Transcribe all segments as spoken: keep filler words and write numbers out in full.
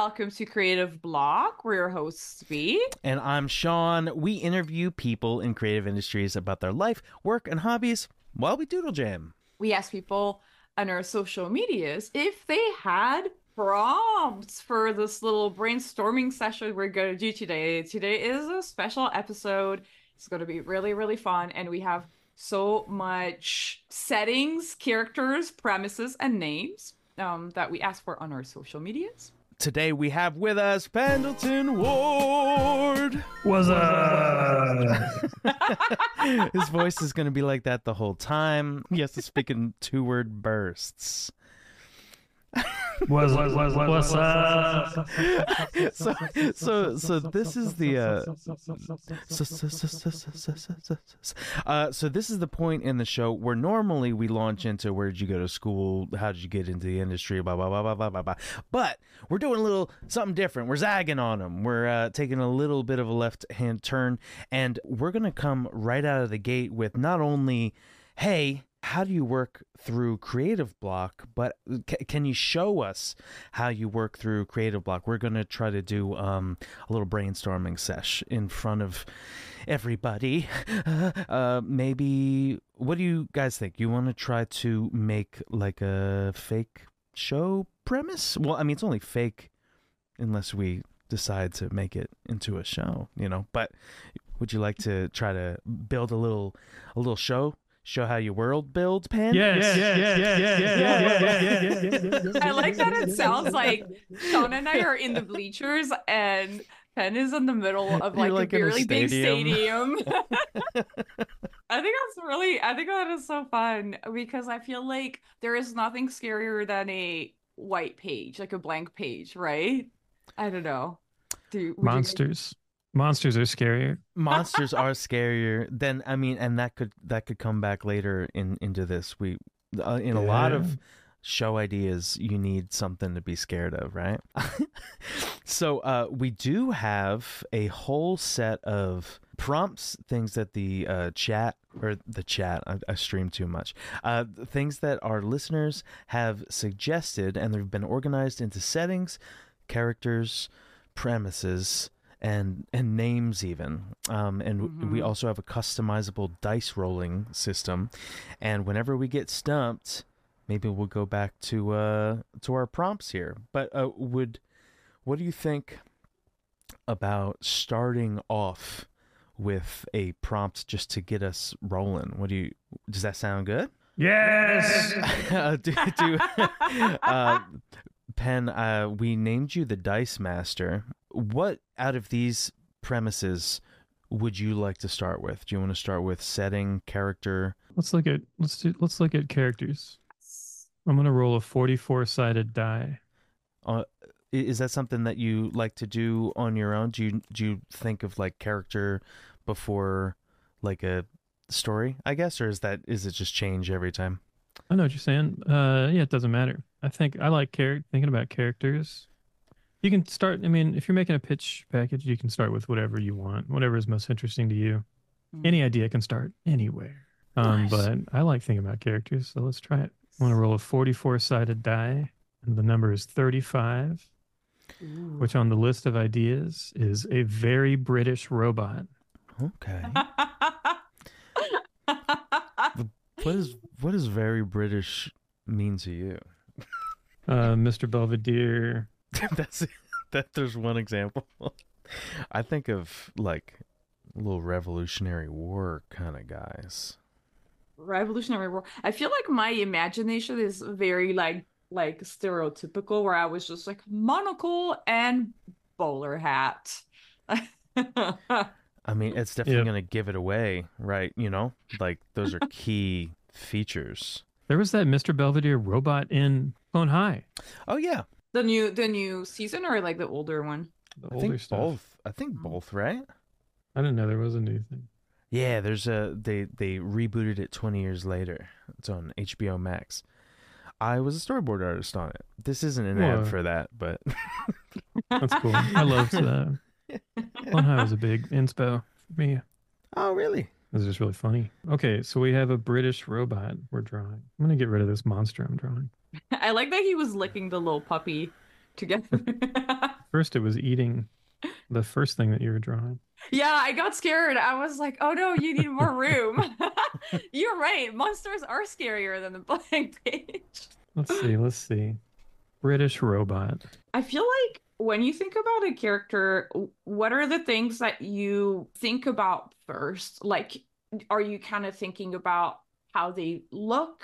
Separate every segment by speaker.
Speaker 1: welcome to Creative Block. We're your hosts, V.
Speaker 2: And I'm Sean. We interview people in creative industries about their life, work, and hobbies while we doodle jam.
Speaker 1: We ask people on our social medias if they had prompts for this little brainstorming session we're going to do today. Today is a special episode. It's going to be really, really fun. And we have so much settings, characters, premises, and names um, that we ask for on our social medias.
Speaker 2: Today we have with us Pendleton Ward.
Speaker 3: What's up?
Speaker 2: His voice is going to be like that the whole time. He has to speak in two-word bursts.
Speaker 3: What's, what's, what's, what's up?
Speaker 2: so, so, so this is the uh, uh, so this is the point in the show where normally we launch into where did you go to school, how did you get into the industry, blah blah blah blah blah blah blah. But we're doing a little something different. We're zagging on them. We're uh, taking a little bit of a left-hand turn, and we're gonna come right out of the gate with not only, hey, how do you work through Creative Block, but c- can you show us how you work through Creative Block? We're going to try to do um, a little brainstorming sesh in front of everybody. Uh, maybe, what do you guys think? You want to try to make like a fake show premise? Well, I mean, it's only fake unless we decide to make it into a show, you know, but would you like to try to build a little, a little show? Show how you world build, Pen?
Speaker 3: Yes, yes, yes, yes, yes, yes, yes, yes, yes, yes, yes.
Speaker 1: I like that it sounds like Sean and I are in the bleachers and Pen is in the middle of like,
Speaker 2: like
Speaker 1: a
Speaker 2: in a
Speaker 1: really big
Speaker 2: stadium.
Speaker 1: stadium. I think that's really, I think that is so fun because I feel like there is nothing scarier than a white page, like a blank page, right? I don't know. Do, would you-
Speaker 3: Monsters. Monsters are scarier.
Speaker 2: Monsters are scarier than, I mean, and that could that could come back later in into this. We uh, in a lot
Speaker 3: Yeah.
Speaker 2: of show ideas, you need something to be scared of, right? So uh, we do have a whole set of prompts, things that the uh, chat or the chat, I, I stream too much, uh, things that our listeners have suggested, and they've been organized into settings, characters, premises, and and names even, um, and
Speaker 1: Mhm.
Speaker 2: we also have a customizable dice rolling system, and whenever we get stumped, maybe we'll go back to uh to our prompts here. But uh, would what do you think about starting off with a prompt just to get us rolling? What do you? Does that sound good?
Speaker 3: Yes.
Speaker 2: uh, do, do, uh, Pen, uh, we named you the Dice Master. What out of these premises would you like to start with? Do you want to start with setting, character?
Speaker 3: Let's look at let's do let's look at characters. I'm gonna roll a forty-four sided die.
Speaker 2: Uh, i- is that something that you like to do on your own? Do you do you think of like character before like a story, I guess, or is that is it just change every time?
Speaker 3: I know what you're saying. Uh, yeah, it doesn't matter. I think I like char- thinking about characters. You can start. I mean, if you're making a pitch package, you can start with whatever you want, whatever is most interesting to you.
Speaker 1: Mm.
Speaker 3: Any idea can start anywhere. Um,
Speaker 1: Nice.
Speaker 3: but I like thinking about characters, so let's try it. I want to roll a forty-four sided die, and the number is thirty-five,
Speaker 1: Ooh.
Speaker 3: which on the list of ideas is a very British robot.
Speaker 2: Okay. What is what does very British mean to you?
Speaker 3: Uh, Mister Belvedere.
Speaker 2: That's that. There's one example. I think of like little Revolutionary War kind of guys.
Speaker 1: Revolutionary War. I feel like my imagination is very like like stereotypical, where I was just like monocle and bowler hat.
Speaker 2: I mean, it's definitely
Speaker 3: Yep.
Speaker 2: gonna give it away, right? You know, like those are key features.
Speaker 3: There was that Mister Belvedere robot in Clone High.
Speaker 2: Oh yeah,
Speaker 1: The new the new season or like the older one?
Speaker 3: The
Speaker 2: I
Speaker 3: older
Speaker 2: think
Speaker 3: stuff.
Speaker 2: both. I think both, right?
Speaker 3: I didn't know there was a new thing.
Speaker 2: Yeah, there's a they they rebooted it twenty years later. It's on H B O Max. I was a storyboard artist on it. This isn't an
Speaker 3: Whoa.
Speaker 2: ad for that, but
Speaker 3: That's cool. I loved that. Clone High was a big inspo for me.
Speaker 2: Oh, really?
Speaker 3: It was just really funny. Okay, so we have a British robot we're drawing. I'm going to get rid of this monster I'm drawing.
Speaker 1: I like that he was licking the little puppy together.
Speaker 3: First, it was eating the first thing that you were drawing.
Speaker 1: Yeah, I got scared. I was like, oh no, you need more room. You're right. Monsters are scarier than the blank page.
Speaker 3: Let's see. Let's see. British robot.
Speaker 1: I feel like when you think about a character, what are the things that you think about first? Like, are you kind of thinking about how they look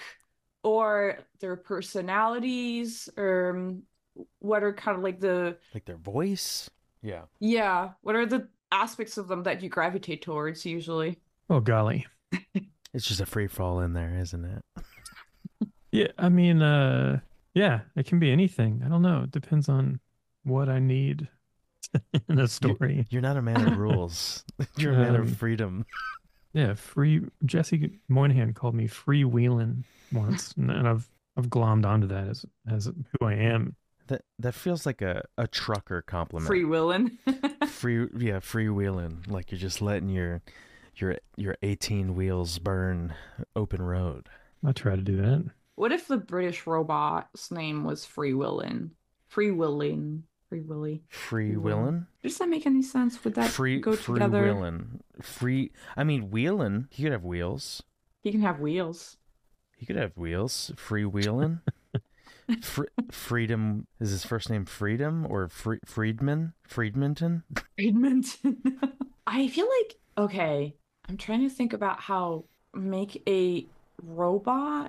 Speaker 1: or their personalities, or um, what are kind of like the,
Speaker 2: Like their voice. Yeah.
Speaker 1: yeah, what are the aspects of them that you gravitate towards usually?
Speaker 3: Oh golly.
Speaker 2: It's just a free fall in there, isn't it?
Speaker 3: Yeah, I mean, uh, yeah, it can be anything. I don't know. It depends on what I need in a story.
Speaker 2: You're not a man of rules. You're a man
Speaker 3: Um,
Speaker 2: of freedom.
Speaker 3: Yeah, free. Jesse Moynihan called me freewheeling once, and, and I've I've glommed onto that as as who I am.
Speaker 2: That that feels like a, a trucker compliment.
Speaker 1: Free willing.
Speaker 2: Free yeah, freewheeling. Like you're just letting your your your eighteen wheels burn open road.
Speaker 3: I try to do that.
Speaker 1: What if the British robot's name was Free Willin? Free Willing. Free Willy.
Speaker 2: Free
Speaker 1: Will.
Speaker 2: willing?
Speaker 1: Does that make any sense? Would that
Speaker 2: Free
Speaker 1: go
Speaker 2: free
Speaker 1: together?
Speaker 2: willing. Free I mean wheeling. He could have wheels.
Speaker 1: He can have wheels.
Speaker 2: He could have wheels. Free wheeling. Fr- Freedom is his first name Freedom or Fre- Friedman? Friedmanton?
Speaker 1: Edmonton. I feel like, okay, I'm trying to think about how make a robot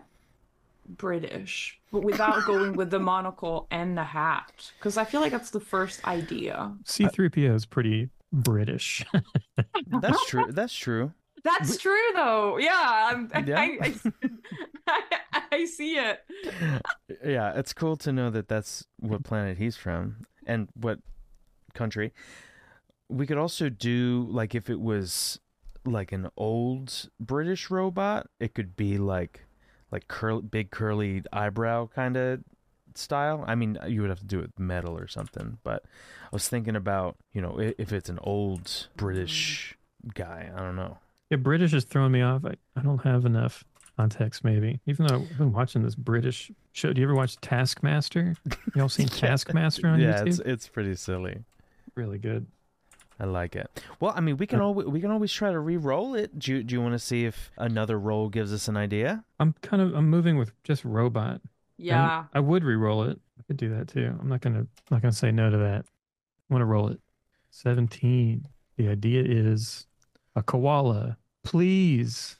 Speaker 1: British, but without going with the monocle and the hat. Because I feel like that's the first idea.
Speaker 3: C three P O is pretty British.
Speaker 2: That's true. That's true.
Speaker 1: That's true, though. Yeah, I'm,
Speaker 2: Yeah.
Speaker 1: I, I, I, I see it.
Speaker 2: Yeah, it's cool to know that that's what planet he's from and what country. We could also do, like, if it was like an old British robot, it could be like like curl big curly eyebrow kind of style. I mean, you would have to do it with metal or something, but I was thinking about, you know, i- if it's an old British guy, I don't know.
Speaker 3: Yeah, British is throwing me off. I, I don't have enough context, maybe. Even though I've been watching this British show. Do you ever watch Taskmaster? Y'all seen Taskmaster on
Speaker 2: yeah,
Speaker 3: YouTube?
Speaker 2: it's it's pretty silly.
Speaker 3: Really good.
Speaker 2: I like it. Well, I mean, we can always we can always try to re-roll it. Do you, do you want to see if another roll gives us an idea?
Speaker 3: I'm kind of I'm moving with just robot.
Speaker 1: Yeah.
Speaker 3: And I would re-roll it. I could do that too. I'm not gonna not gonna say no to that. I want to roll it. seventeen. The idea is a koala. Please.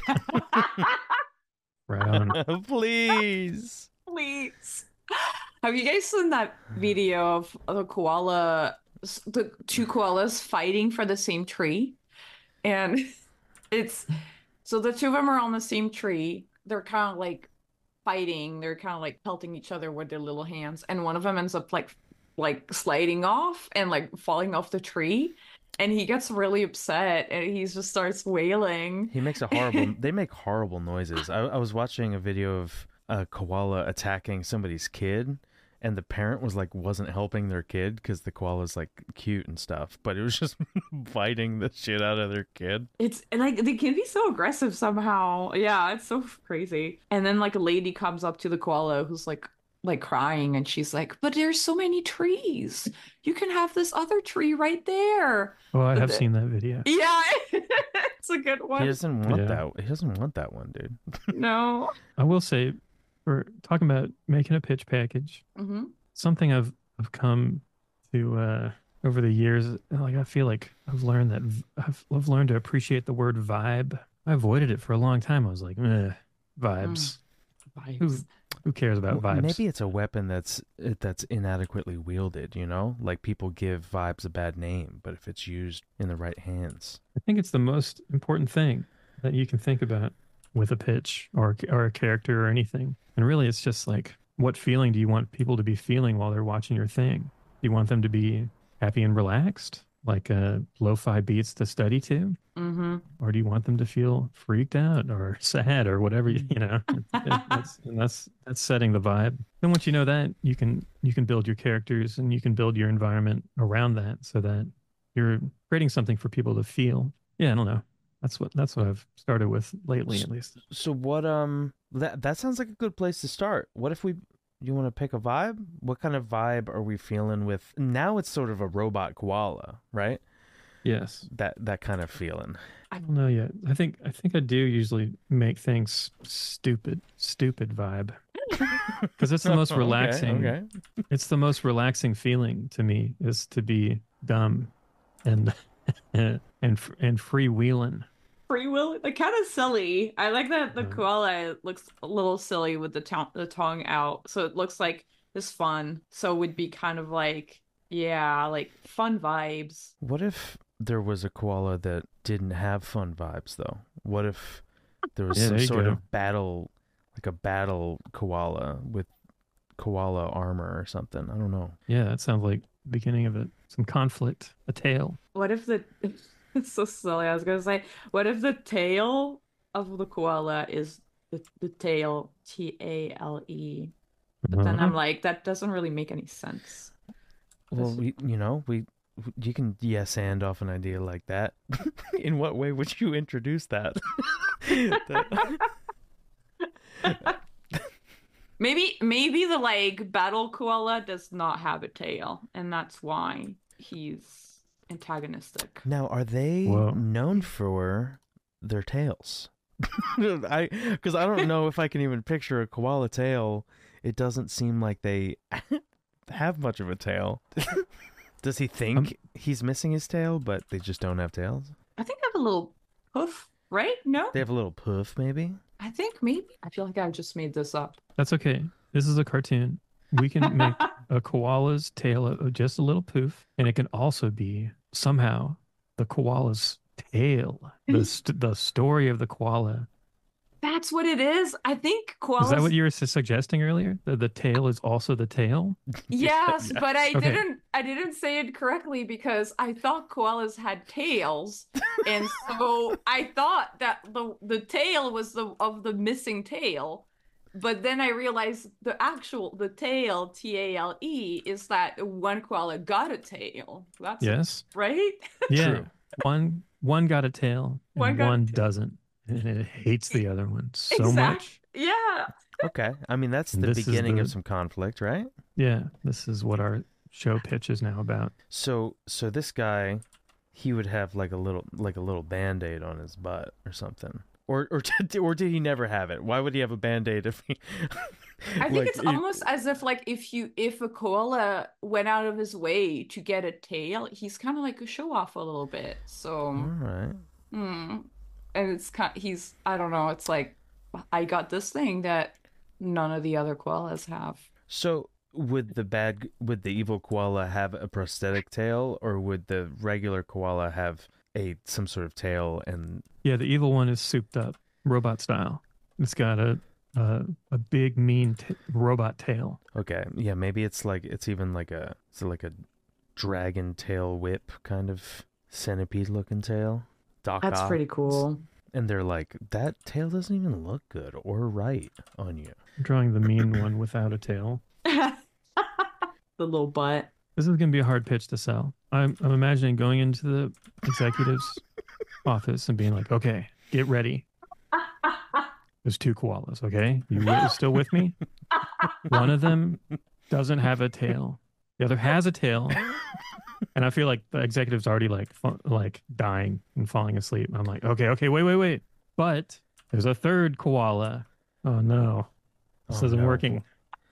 Speaker 3: Right on.
Speaker 2: Please.
Speaker 1: Please. Have you guys seen that video of the koala, the two koalas fighting for the same tree? And it's so the two of them are on the same tree. They're kind of like fighting. They're kind of like pelting each other with their little hands. And one of them ends up like like sliding off and like falling off the tree. And he gets really upset and he just starts wailing.
Speaker 2: He makes a horrible. They make horrible noises. I, I was watching a video of a koala attacking somebody's kid, and the parent was like wasn't helping their kid because the koala's like cute and stuff, but it was just biting the shit out of their kid.
Speaker 1: It's like they can be so aggressive somehow. Yeah, it's so crazy. And then like a lady comes up to the koala who's like like crying and she's like, "But there's so many trees. You can have this other tree right there."
Speaker 3: Oh, I
Speaker 1: But
Speaker 3: have
Speaker 1: the-
Speaker 3: seen that video.
Speaker 1: Yeah, it's a good
Speaker 2: He
Speaker 1: one.
Speaker 2: doesn't want
Speaker 3: Yeah.
Speaker 2: that. He doesn't want that one, dude.
Speaker 1: No.
Speaker 3: I will say, for talking about making a pitch package,
Speaker 1: Hmm.
Speaker 3: something I've I've come to uh, over the years. Like I feel like I've learned that v- I've, I've learned to appreciate the word vibe. I avoided it for a long time. I was like, eh, vibes. Who
Speaker 1: Vibes.
Speaker 3: who cares about
Speaker 2: Well,
Speaker 3: vibes?
Speaker 2: Maybe it's a weapon that's that's inadequately wielded. You know, like people give vibes a bad name, but if it's used in the right hands,
Speaker 3: I think it's the most important thing that you can think about with a pitch or or a character or anything. And really, it's just like, what feeling do you want people to be feeling while they're watching your thing? Do you want them to be happy and relaxed, like uh, lo-fi beats to study to?
Speaker 1: Hmm.
Speaker 3: Or do you want them to feel freaked out or sad or whatever, you you know? It- it- that's, and that's that's setting the vibe. Then once you know that, you can you can build your characters and you can build your environment around that so that you're creating something for people to feel. Yeah, I don't know. That's what that's what I've started with lately, at least.
Speaker 2: so what? Um, that that sounds like a good place to start. What if we you want to pick a vibe? What kind of vibe are we feeling with? Now it's sort of a robot koala, right?
Speaker 3: Yes.
Speaker 2: That that kind of feeling.
Speaker 3: I don't know yet. I think I think I do usually make things stupid, stupid vibe. Because it's the most
Speaker 2: Okay,
Speaker 3: relaxing.
Speaker 2: okay.
Speaker 3: It's the most relaxing feeling to me is to be dumb and and and freewheeling.
Speaker 1: Free will, like kind of silly. I like that the
Speaker 3: Mhm.
Speaker 1: koala looks a little silly with the tongue the tongue out, so it looks like it's fun. So it would be kind of like, yeah, like fun vibes.
Speaker 2: What if there was a koala that didn't have fun vibes though? What if there was
Speaker 3: Yeah,
Speaker 2: some
Speaker 3: there you
Speaker 2: sort
Speaker 3: go.
Speaker 2: of battle, like a battle koala with koala armor or something? I don't know.
Speaker 3: Yeah, that sounds like the beginning of it. Some conflict, a tale.
Speaker 1: What if the it's so silly. I was gonna say, what if the tail of the koala is the, the tail, T A L E? But then
Speaker 3: Uh-huh.
Speaker 1: I'm like, that doesn't really make any sense.
Speaker 2: Well,
Speaker 1: This-
Speaker 2: we, you know, we you can yes and off an idea like that. In what way would you introduce that? That-
Speaker 1: Maybe maybe the like battle koala does not have a tail, and that's why he's antagonistic.
Speaker 2: Now, are they
Speaker 3: Whoa.
Speaker 2: known for their tails? I because I don't know if I can even picture a koala tail. It doesn't seem like they have much of a tail. Does he think
Speaker 3: Um,
Speaker 2: he's missing his tail, but they just don't have tails?
Speaker 1: I think I have a little poof, right? No?
Speaker 2: They have a little poof, maybe.
Speaker 1: I think maybe. I feel like I've just made this up.
Speaker 3: That's okay. This is a cartoon. We can make a koala's tail a- just a little poof, and it can also be somehow the koala's tail. The st- the story of the koala.
Speaker 1: That's what it is. I think koalas.
Speaker 3: Is that what you were su- suggesting earlier? That the tail is also the tail?
Speaker 1: Yes,
Speaker 2: Yeah.
Speaker 1: but I
Speaker 3: Okay.
Speaker 1: didn't I didn't say it correctly because I thought koalas had tails. And so I thought that the the tail was the of the missing tail. But then I realized the actual the tail, T A L E, is that one koala got a tail. That's
Speaker 3: Yes.
Speaker 1: right?
Speaker 3: Yeah.
Speaker 2: True.
Speaker 3: One one got a tail and
Speaker 1: One
Speaker 3: one,
Speaker 1: got a tail.
Speaker 3: doesn't. And it hates the other one so
Speaker 1: Exact-
Speaker 3: much.
Speaker 1: Yeah.
Speaker 2: Okay, I mean that's the
Speaker 3: This is
Speaker 2: beginning of
Speaker 3: the-
Speaker 2: some conflict, right?
Speaker 3: Yeah. This is what our show pitch is now about.
Speaker 2: So, so this guy, he would have like a little, like a little band-aid on his butt or something, or or did, or did he never have it? Why would he have a band-aid if he?
Speaker 1: I think
Speaker 2: like,
Speaker 1: it's
Speaker 2: he-
Speaker 1: almost as if like if you if a koala went out of his way to get a tail, he's kind of like a show off a little bit. So,
Speaker 2: All right.
Speaker 1: hmm. And it's kind he's I don't know, it's like I got this thing that none of the other koalas have.
Speaker 2: So would the bad, would the evil koala have a prosthetic tail, or would the regular koala have a some sort of tail? And
Speaker 3: Yeah, the evil one is souped up, robot style. It's got a a, a big mean t- robot tail.
Speaker 2: okay, yeah, maybe it's like it's even like a it's like a dragon tail whip kind of centipede looking tail. Doc
Speaker 1: That's
Speaker 2: Ock.
Speaker 1: pretty cool.
Speaker 2: And they're like, that tail doesn't even look good or right on you.
Speaker 3: I'm drawing the mean one without a tail.
Speaker 1: The little butt.
Speaker 3: This is going to be a hard pitch to sell. I'm, I'm imagining going into the executive's office and being like, okay, get ready. There's two koalas, okay? You wi- still with me? One of them doesn't have a tail. The other has a tail. And I feel like the executive's already like fu- like dying and falling asleep. I'm like, okay, okay, wait, wait, wait. But there's a third koala. Oh no, this
Speaker 2: Oh,
Speaker 3: isn't
Speaker 2: no.
Speaker 3: working.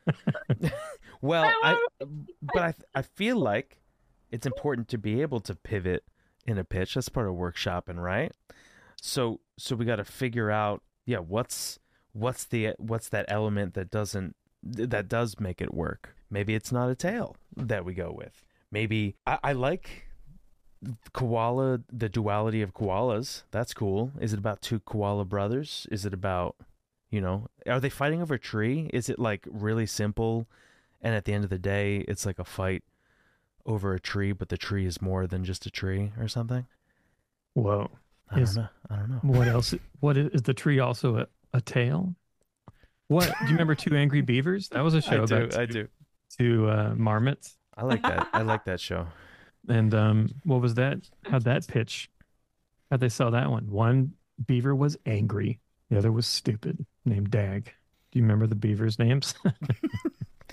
Speaker 2: Well, I but I I feel like it's important to be able to pivot in a pitch. That's part of workshopping, right? So so we got to figure out, yeah, what's what's the what's that element that doesn't that does make it work. Maybe it's not a tail that we go with. Maybe I, I like koala, the duality of koalas. That's cool. Is it about two koala brothers? Is it about, you know, are they fighting over a tree? Is it like really simple? And at the end of the day, it's like a fight over a tree, but the tree is more than just a tree or something.
Speaker 3: Whoa.
Speaker 2: I don't
Speaker 3: Is-
Speaker 2: know. I don't know.
Speaker 3: What else? What is, is the tree also a, a tail? What do you remember? Two Angry Beavers? That was a show
Speaker 2: I do.
Speaker 3: about
Speaker 2: I do.
Speaker 3: two uh, marmots.
Speaker 2: I like that. I like that show.
Speaker 3: And um, what was that? How'd that pitch? How'd they sell that one? One beaver was angry. The other was stupid, named Dag. Do you remember the beavers' names?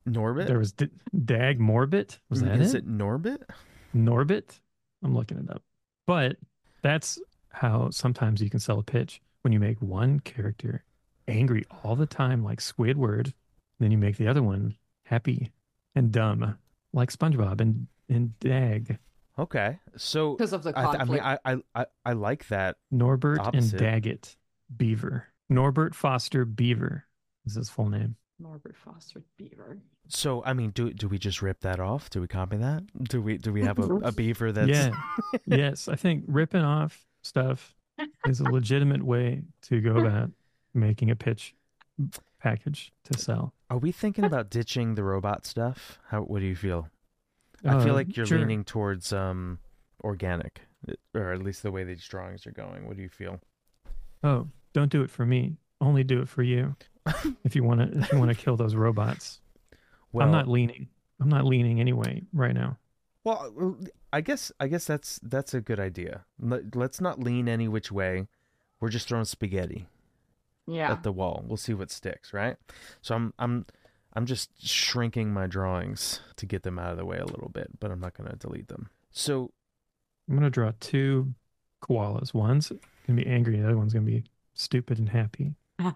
Speaker 2: Norbit?
Speaker 3: There was D- Dag Morbit. Was that
Speaker 2: Is
Speaker 3: it?
Speaker 2: it Norbit?
Speaker 3: Norbit? I'm looking it up. But that's how sometimes you can sell a pitch when you make one character angry all the time, like Squidward, then you make the other one happy and dumb, like SpongeBob and, and Dag.
Speaker 2: Okay. So
Speaker 1: Because of the
Speaker 2: I, th- I mean
Speaker 1: conflict.
Speaker 2: I, I I I like that.
Speaker 3: Norbert
Speaker 2: Opposite.
Speaker 3: and Daggett Beaver. Norbert Foster Beaver is his full name.
Speaker 1: Norbert Foster Beaver.
Speaker 2: So I mean, do do we just rip that off? Do we copy that? Do we do we have a, a beaver that's
Speaker 3: Yeah. Yes, I think ripping off stuff is a legitimate way to go about making a pitch package to sell.
Speaker 2: Are we thinking about ditching the robot stuff? How what do you feel? I feel
Speaker 3: Uh,
Speaker 2: like you're
Speaker 3: sure.
Speaker 2: leaning towards um organic, or at least the way these drawings are going. What do you feel?
Speaker 3: Oh, don't do it for me. Only do it for you. If you want to, if you want to kill those robots.
Speaker 2: Well,
Speaker 3: I'm not leaning. I'm not leaning anyway right now.
Speaker 2: Well, I guess I guess that's that's a good idea. Let, let's not lean any which way. We're just throwing spaghetti
Speaker 1: Yeah.
Speaker 2: at the wall. We'll see what sticks, right? So I'm I'm I'm just shrinking my drawings to get them out of the way a little bit, but I'm not going to delete them. So
Speaker 3: I'm gonna draw two koalas. One's gonna be angry, the other one's gonna be stupid and happy.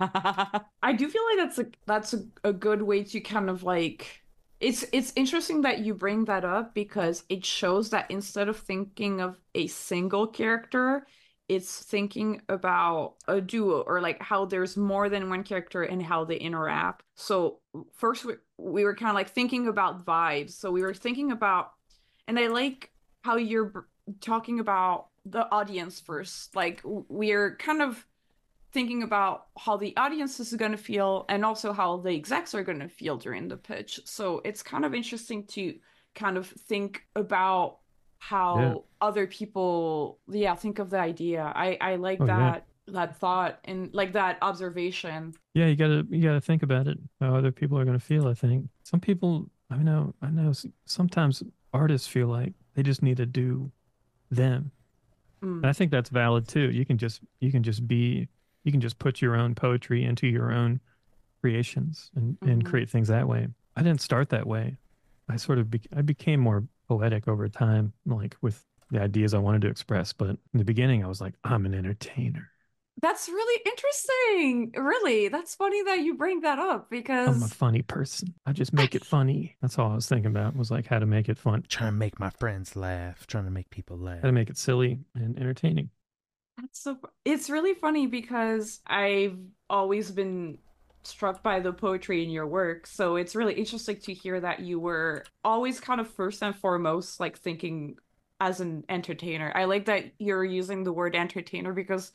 Speaker 1: I do feel like that's a that's a, a good way to kind of like it's it's interesting that you bring that up because it shows that instead of thinking of a single character, it's thinking about a duo or like how there's more than one character and how they interact. So first we, we were kind of like thinking about vibes. So we were thinking about, and I like how you're br- talking about the audience first. Like w- we're kind of thinking about how the audience is going to feel and also how the execs are going to feel during the pitch. So it's kind of interesting to kind of think about how
Speaker 3: Yeah.
Speaker 1: other people, yeah, think of the idea. I I like
Speaker 3: Oh, yeah.
Speaker 1: that that thought and like that observation.
Speaker 3: Yeah, you gotta you gotta think about it. How other people are gonna feel. I think some people. I know. I know. s- Sometimes artists feel like they just need to do them,
Speaker 1: Mm.
Speaker 3: and I think that's valid too. You can just you can just be you can just put your own poetry into your own creations and and
Speaker 1: Mhm.
Speaker 3: create things that way. I didn't start that way. I sort of be, I became more poetic over time, like with the ideas I wanted to express. But in the beginning, I was like, I'm an entertainer.
Speaker 1: That's really interesting. Really, that's funny that you bring that up
Speaker 3: I'm a
Speaker 1: because
Speaker 3: funny person. I just make it funny. That's all I was thinking about was like how to make it fun,
Speaker 2: trying to make my friends laugh, trying to make people laugh.
Speaker 3: how to make it silly and entertaining.
Speaker 1: that's so it's really funny because I've always been struck by the poetry in your work. So it's really interesting to hear that you were always kind of first and foremost like thinking as an entertainer. I like that you're using the word entertainer because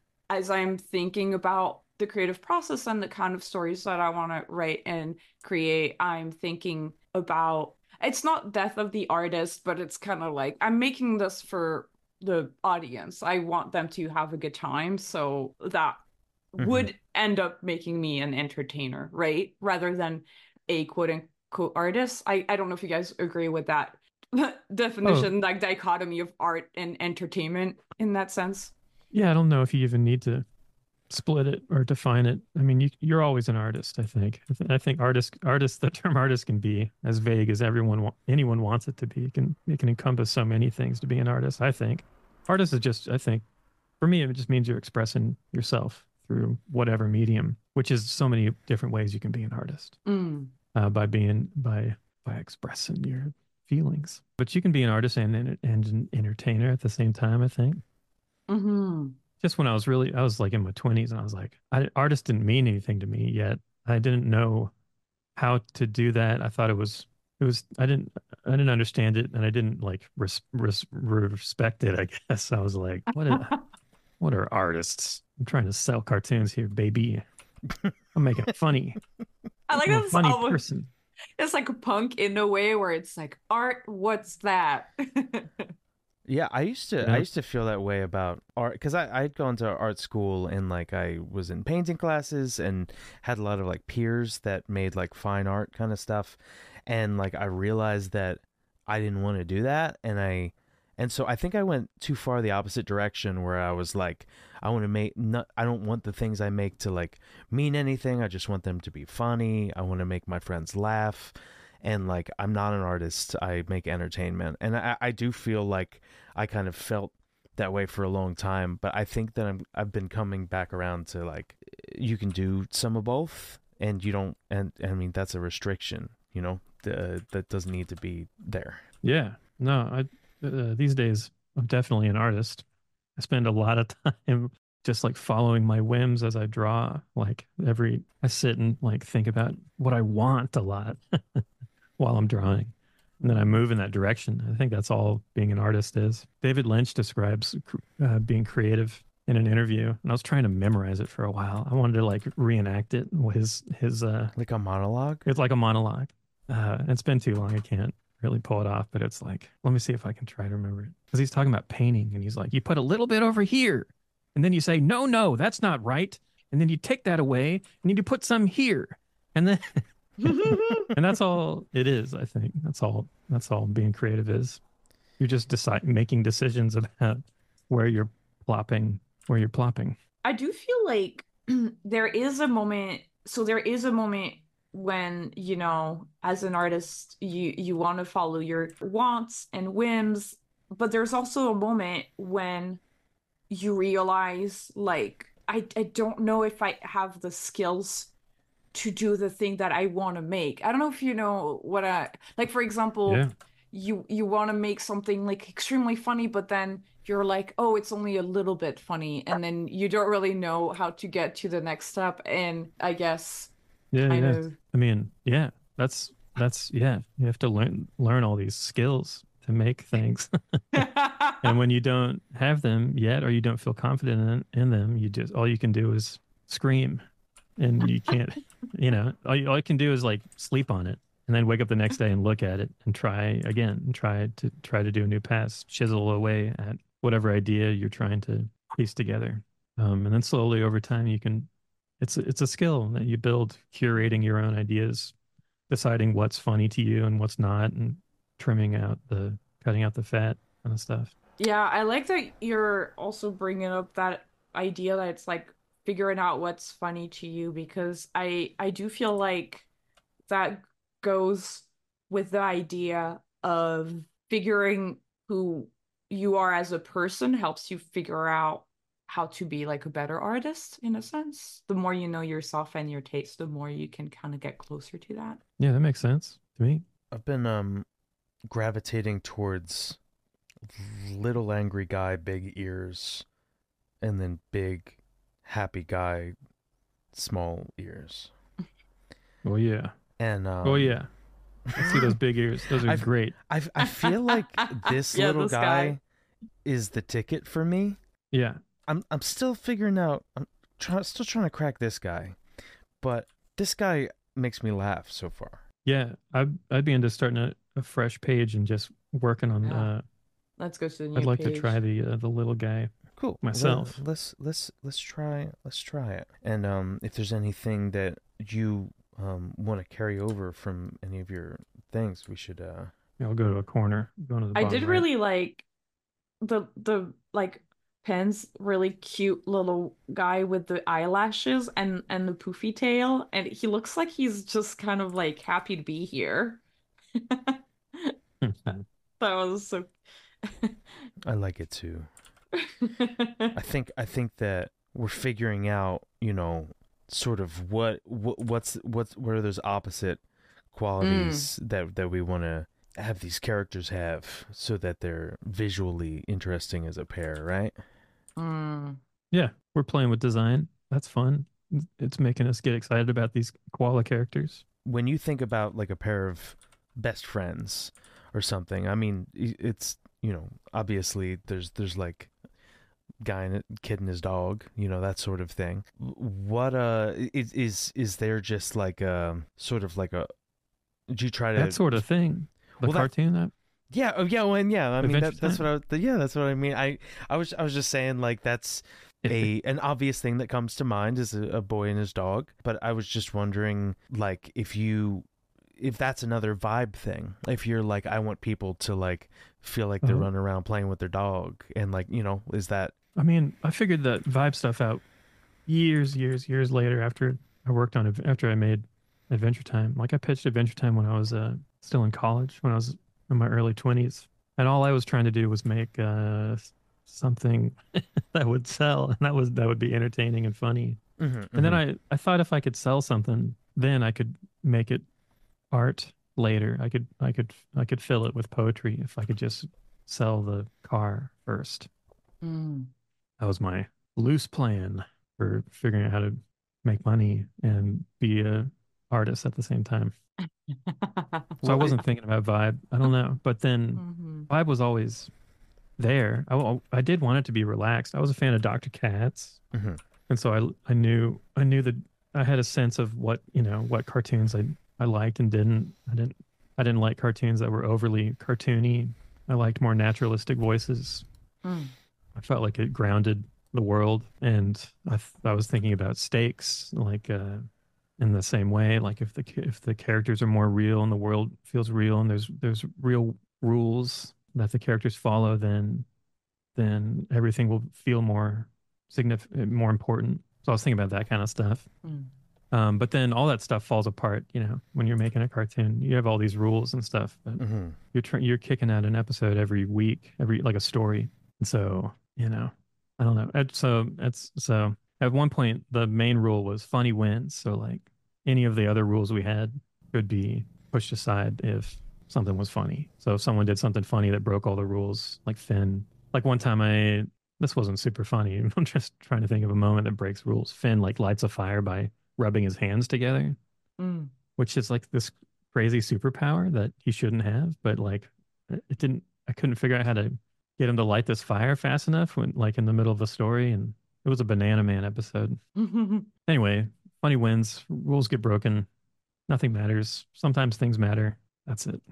Speaker 1: as I'm thinking about the creative process and the kind of stories that I want to write and create, I'm thinking about it's not death of the artist, but it's kind of like I'm making this for the audience. I want them to have a good time, so that
Speaker 2: Mhm.
Speaker 1: would end up making me an entertainer, right? Rather than a quote unquote artist. I, I don't know if you guys agree with that definition, like dichotomy of art and entertainment in that sense.
Speaker 3: Yeah, I don't know if you even need to split it or define it. I mean, you, you're always an artist. I think. I, th- I think artist, artist. The term artist can be as vague as everyone, wa- anyone wants it to be. It can, it can encompass so many things to be an artist. I think artist is just. I think, for me, it just means you're expressing yourself through whatever medium, which is so many different ways you can be an artist
Speaker 1: Mm.
Speaker 3: uh, by being by by expressing your feelings. But you can be an artist and and an entertainer at the same time. I think.
Speaker 1: Mm-hmm.
Speaker 3: Just when I was really, I was like in my twenties and I was like, I, artist didn't mean anything to me yet. I didn't know how to do that. I thought it was, it was, I didn't, I didn't understand it and I didn't like res, res, respect it, I guess. I was like, what, are, what are artists? I'm trying to sell cartoons here, baby. I'm making it funny.
Speaker 1: I like
Speaker 3: I'm
Speaker 1: that
Speaker 3: a
Speaker 1: it's
Speaker 3: funny
Speaker 1: almost
Speaker 3: person.
Speaker 1: it's like a punk in a way where it's like art, what's that?
Speaker 2: Yeah, I used to
Speaker 3: Yeah.
Speaker 2: I used to feel that way about art because I I'd gone to art school and like I was in painting classes and had a lot of like peers that made like fine art kind of stuff, and like I realized that I didn't want to do that, and I And so I think I went too far the opposite direction where I was like, I want to make, not, I don't want the things I make to like mean anything. I just want them to be funny. I want to make my friends laugh. And like, I'm not an artist. I make entertainment. And I, I do feel like I kind of felt that way for a long time. But I think that I'm, I've been coming back around to like, you can do some of both and you don't, and I mean, that's a restriction, you know, the, that doesn't need to be there.
Speaker 3: Yeah. No, I, uh, these days I'm definitely an artist. I spend a lot of time just like following my whims as I draw. Like every, I sit and like think about what I want a lot while I'm drawing. And then I move in that direction. I think that's all being an artist is. David Lynch describes uh, being creative in an interview, and I was trying to memorize it for a while. I wanted to like reenact it. His, his, uh,
Speaker 2: Like a monologue?
Speaker 3: it's like a monologue. Uh, it's been too long. I can't really pull it off, but it's like, let me see if I can try to remember it. Because he's talking about painting, and he's like, you put a little bit over here, and then you say, no, no, that's not right. And then you take that away, and then you put some here. And then, and that's all it is, I think. That's all, that's all being creative is. You're just decide, making decisions about where you're plopping, where you're plopping.
Speaker 1: I do feel like there is a moment, so there is a moment when, you know, as an artist, you you want to follow your wants and whims, but there's also a moment when you realize like I, I don't know if I have the skills to do the thing that I want to make. I don't know if you know what I like, for example,
Speaker 3: Yeah.
Speaker 1: you you want to make something like extremely funny, but then you're like, oh, it's only a little bit funny, and then you don't really know how to get to the next step. And I guess
Speaker 3: Yeah,
Speaker 1: kind
Speaker 3: yeah.
Speaker 1: of
Speaker 3: I mean, yeah, that's that's yeah. You have to learn learn all these skills to make things, and when you don't have them yet, or you don't feel confident in, in them, you just all you can do is scream, and you can't, you know, all you, all you can do is like sleep on it, and then wake up the next day and look at it and try again and try to try to do a new pass, chisel away at whatever idea you're trying to piece together, um, and then slowly over time you can. It's a, it's a skill that you build, curating your own ideas, deciding what's funny to you and what's not, and trimming out the, cutting out the fat kind of stuff.
Speaker 1: Yeah, I like that you're also bringing up that idea that it's like figuring out what's funny to you, because I I do feel like that goes with the idea of figuring who you are as a person helps you figure out how to be like a better artist in a sense. The more you know yourself and your taste, the more you can kind of get closer to that.
Speaker 3: Yeah, that makes sense to me.
Speaker 2: I've been um gravitating towards little angry guy, big ears, and then big happy guy, small ears.
Speaker 3: Oh yeah.
Speaker 2: And um,
Speaker 3: Oh yeah. I see those big ears. Those are
Speaker 2: I've-
Speaker 3: great.
Speaker 2: I I feel like this
Speaker 1: Yeah,
Speaker 2: little
Speaker 1: this
Speaker 2: guy,
Speaker 1: guy.
Speaker 2: is the ticket for me.
Speaker 3: Yeah.
Speaker 2: I'm I'm still figuring out. I'm trying still trying to crack this guy, but this guy makes me laugh so far.
Speaker 3: Yeah. I'd I'd be into starting a, a fresh page and just working on.
Speaker 1: Yeah.
Speaker 3: Uh,
Speaker 1: Let's go to the new
Speaker 3: I'd like
Speaker 1: page.
Speaker 3: to try the uh, the little guy.
Speaker 2: Cool.
Speaker 3: Myself.
Speaker 2: Let, let's let's let's try let's try it. And um, if there's anything that you um want to carry over from any of your things, we should uh.
Speaker 3: I'll go to a corner. Go to the
Speaker 1: I
Speaker 3: bottom
Speaker 1: did
Speaker 3: right.
Speaker 1: really like the the like Pen's really cute little guy with the eyelashes and and the poofy tail, and he looks like he's just kind of like happy to be here. That was so.
Speaker 2: I like it too. I think I think that we're figuring out, you know, sort of what, what what's what's what are those opposite qualities that that we want to have these characters have, so that they're visually interesting as a pair, right?
Speaker 1: Mm.
Speaker 3: Yeah, we're playing with design. That's fun. It's making us get excited about these koala characters.
Speaker 2: When you think about like a pair of best friends or something, I mean, it's, you know, obviously there's there's like guy and kid and his dog, you know, that sort of thing. What uh is is is there just like a sort of like a did you try to
Speaker 3: That sort of thing. The
Speaker 2: Well, that-
Speaker 3: cartoon that
Speaker 2: yeah oh yeah well, and yeah I mean
Speaker 3: Adventure
Speaker 2: that, that's
Speaker 3: Time?
Speaker 2: what I was, yeah that's what I mean I I was I was just saying like that's a an obvious thing that comes to mind is a, a boy and his dog, but I was just wondering like if you if that's another vibe thing. If you're like, I want people to like feel like they're
Speaker 3: Uh-huh.
Speaker 2: running around playing with their dog, and like, you know, is that
Speaker 3: I mean, I figured that vibe stuff out years, years, years later after I worked on it, after I made Adventure Time. Like I pitched Adventure Time when I was uh, still in college, when I was in my early twenties. And all I was trying to do was make uh, something that would sell, and that was that would be entertaining and funny.
Speaker 2: Mhm,
Speaker 3: And then
Speaker 2: mhm.
Speaker 3: I, I thought if I could sell something, then I could make it art later. I could I could I could fill it with poetry if I could just sell the car first.
Speaker 1: Mm.
Speaker 3: That was my loose plan for figuring out how to make money and be a artist at the same time. So I
Speaker 2: Well,
Speaker 3: wasn't thinking about vibe. I don't know, but then
Speaker 1: Mhm.
Speaker 3: vibe was always there. I, I did want it to be relaxed. I was a fan of doctor Katz,
Speaker 2: Mhm.
Speaker 3: and so I I knew I knew that I had a sense of what you know what cartoons I I liked and didn't. I didn't I didn't like cartoons that were overly cartoony. I liked more naturalistic voices.
Speaker 1: Mm.
Speaker 3: I felt like it grounded the world, and I th- I was thinking about stakes like uh, in the same way. Like if the ca- if the characters are more real and the world feels real, and there's there's real rules that the characters follow, then then everything will feel more significant, more important. So I was thinking about that kind of stuff.
Speaker 1: Mm.
Speaker 3: Um, but then all that stuff falls apart, you know, when you're making a cartoon. You have all these rules and stuff, but
Speaker 2: Mhm.
Speaker 3: you're tr- you're kicking out an episode every week, every like a story. And so, you know, I don't know. And so it's so at one point the main rule was funny wins. So like any of the other rules we had could be pushed aside if something was funny. So if someone did something funny that broke all the rules, like Finn, like one time I this wasn't super funny. I'm just trying to think of a moment that breaks rules. Finn like lights a fire by rubbing his hands together,
Speaker 1: Mm.
Speaker 3: which is like this crazy superpower that he shouldn't have, but like it didn't I couldn't figure out how to get him to light this fire fast enough when like in the middle of a story, and it was a Banana Man episode. Anyway, funny wins, rules get broken, nothing matters. Sometimes things matter. That's it.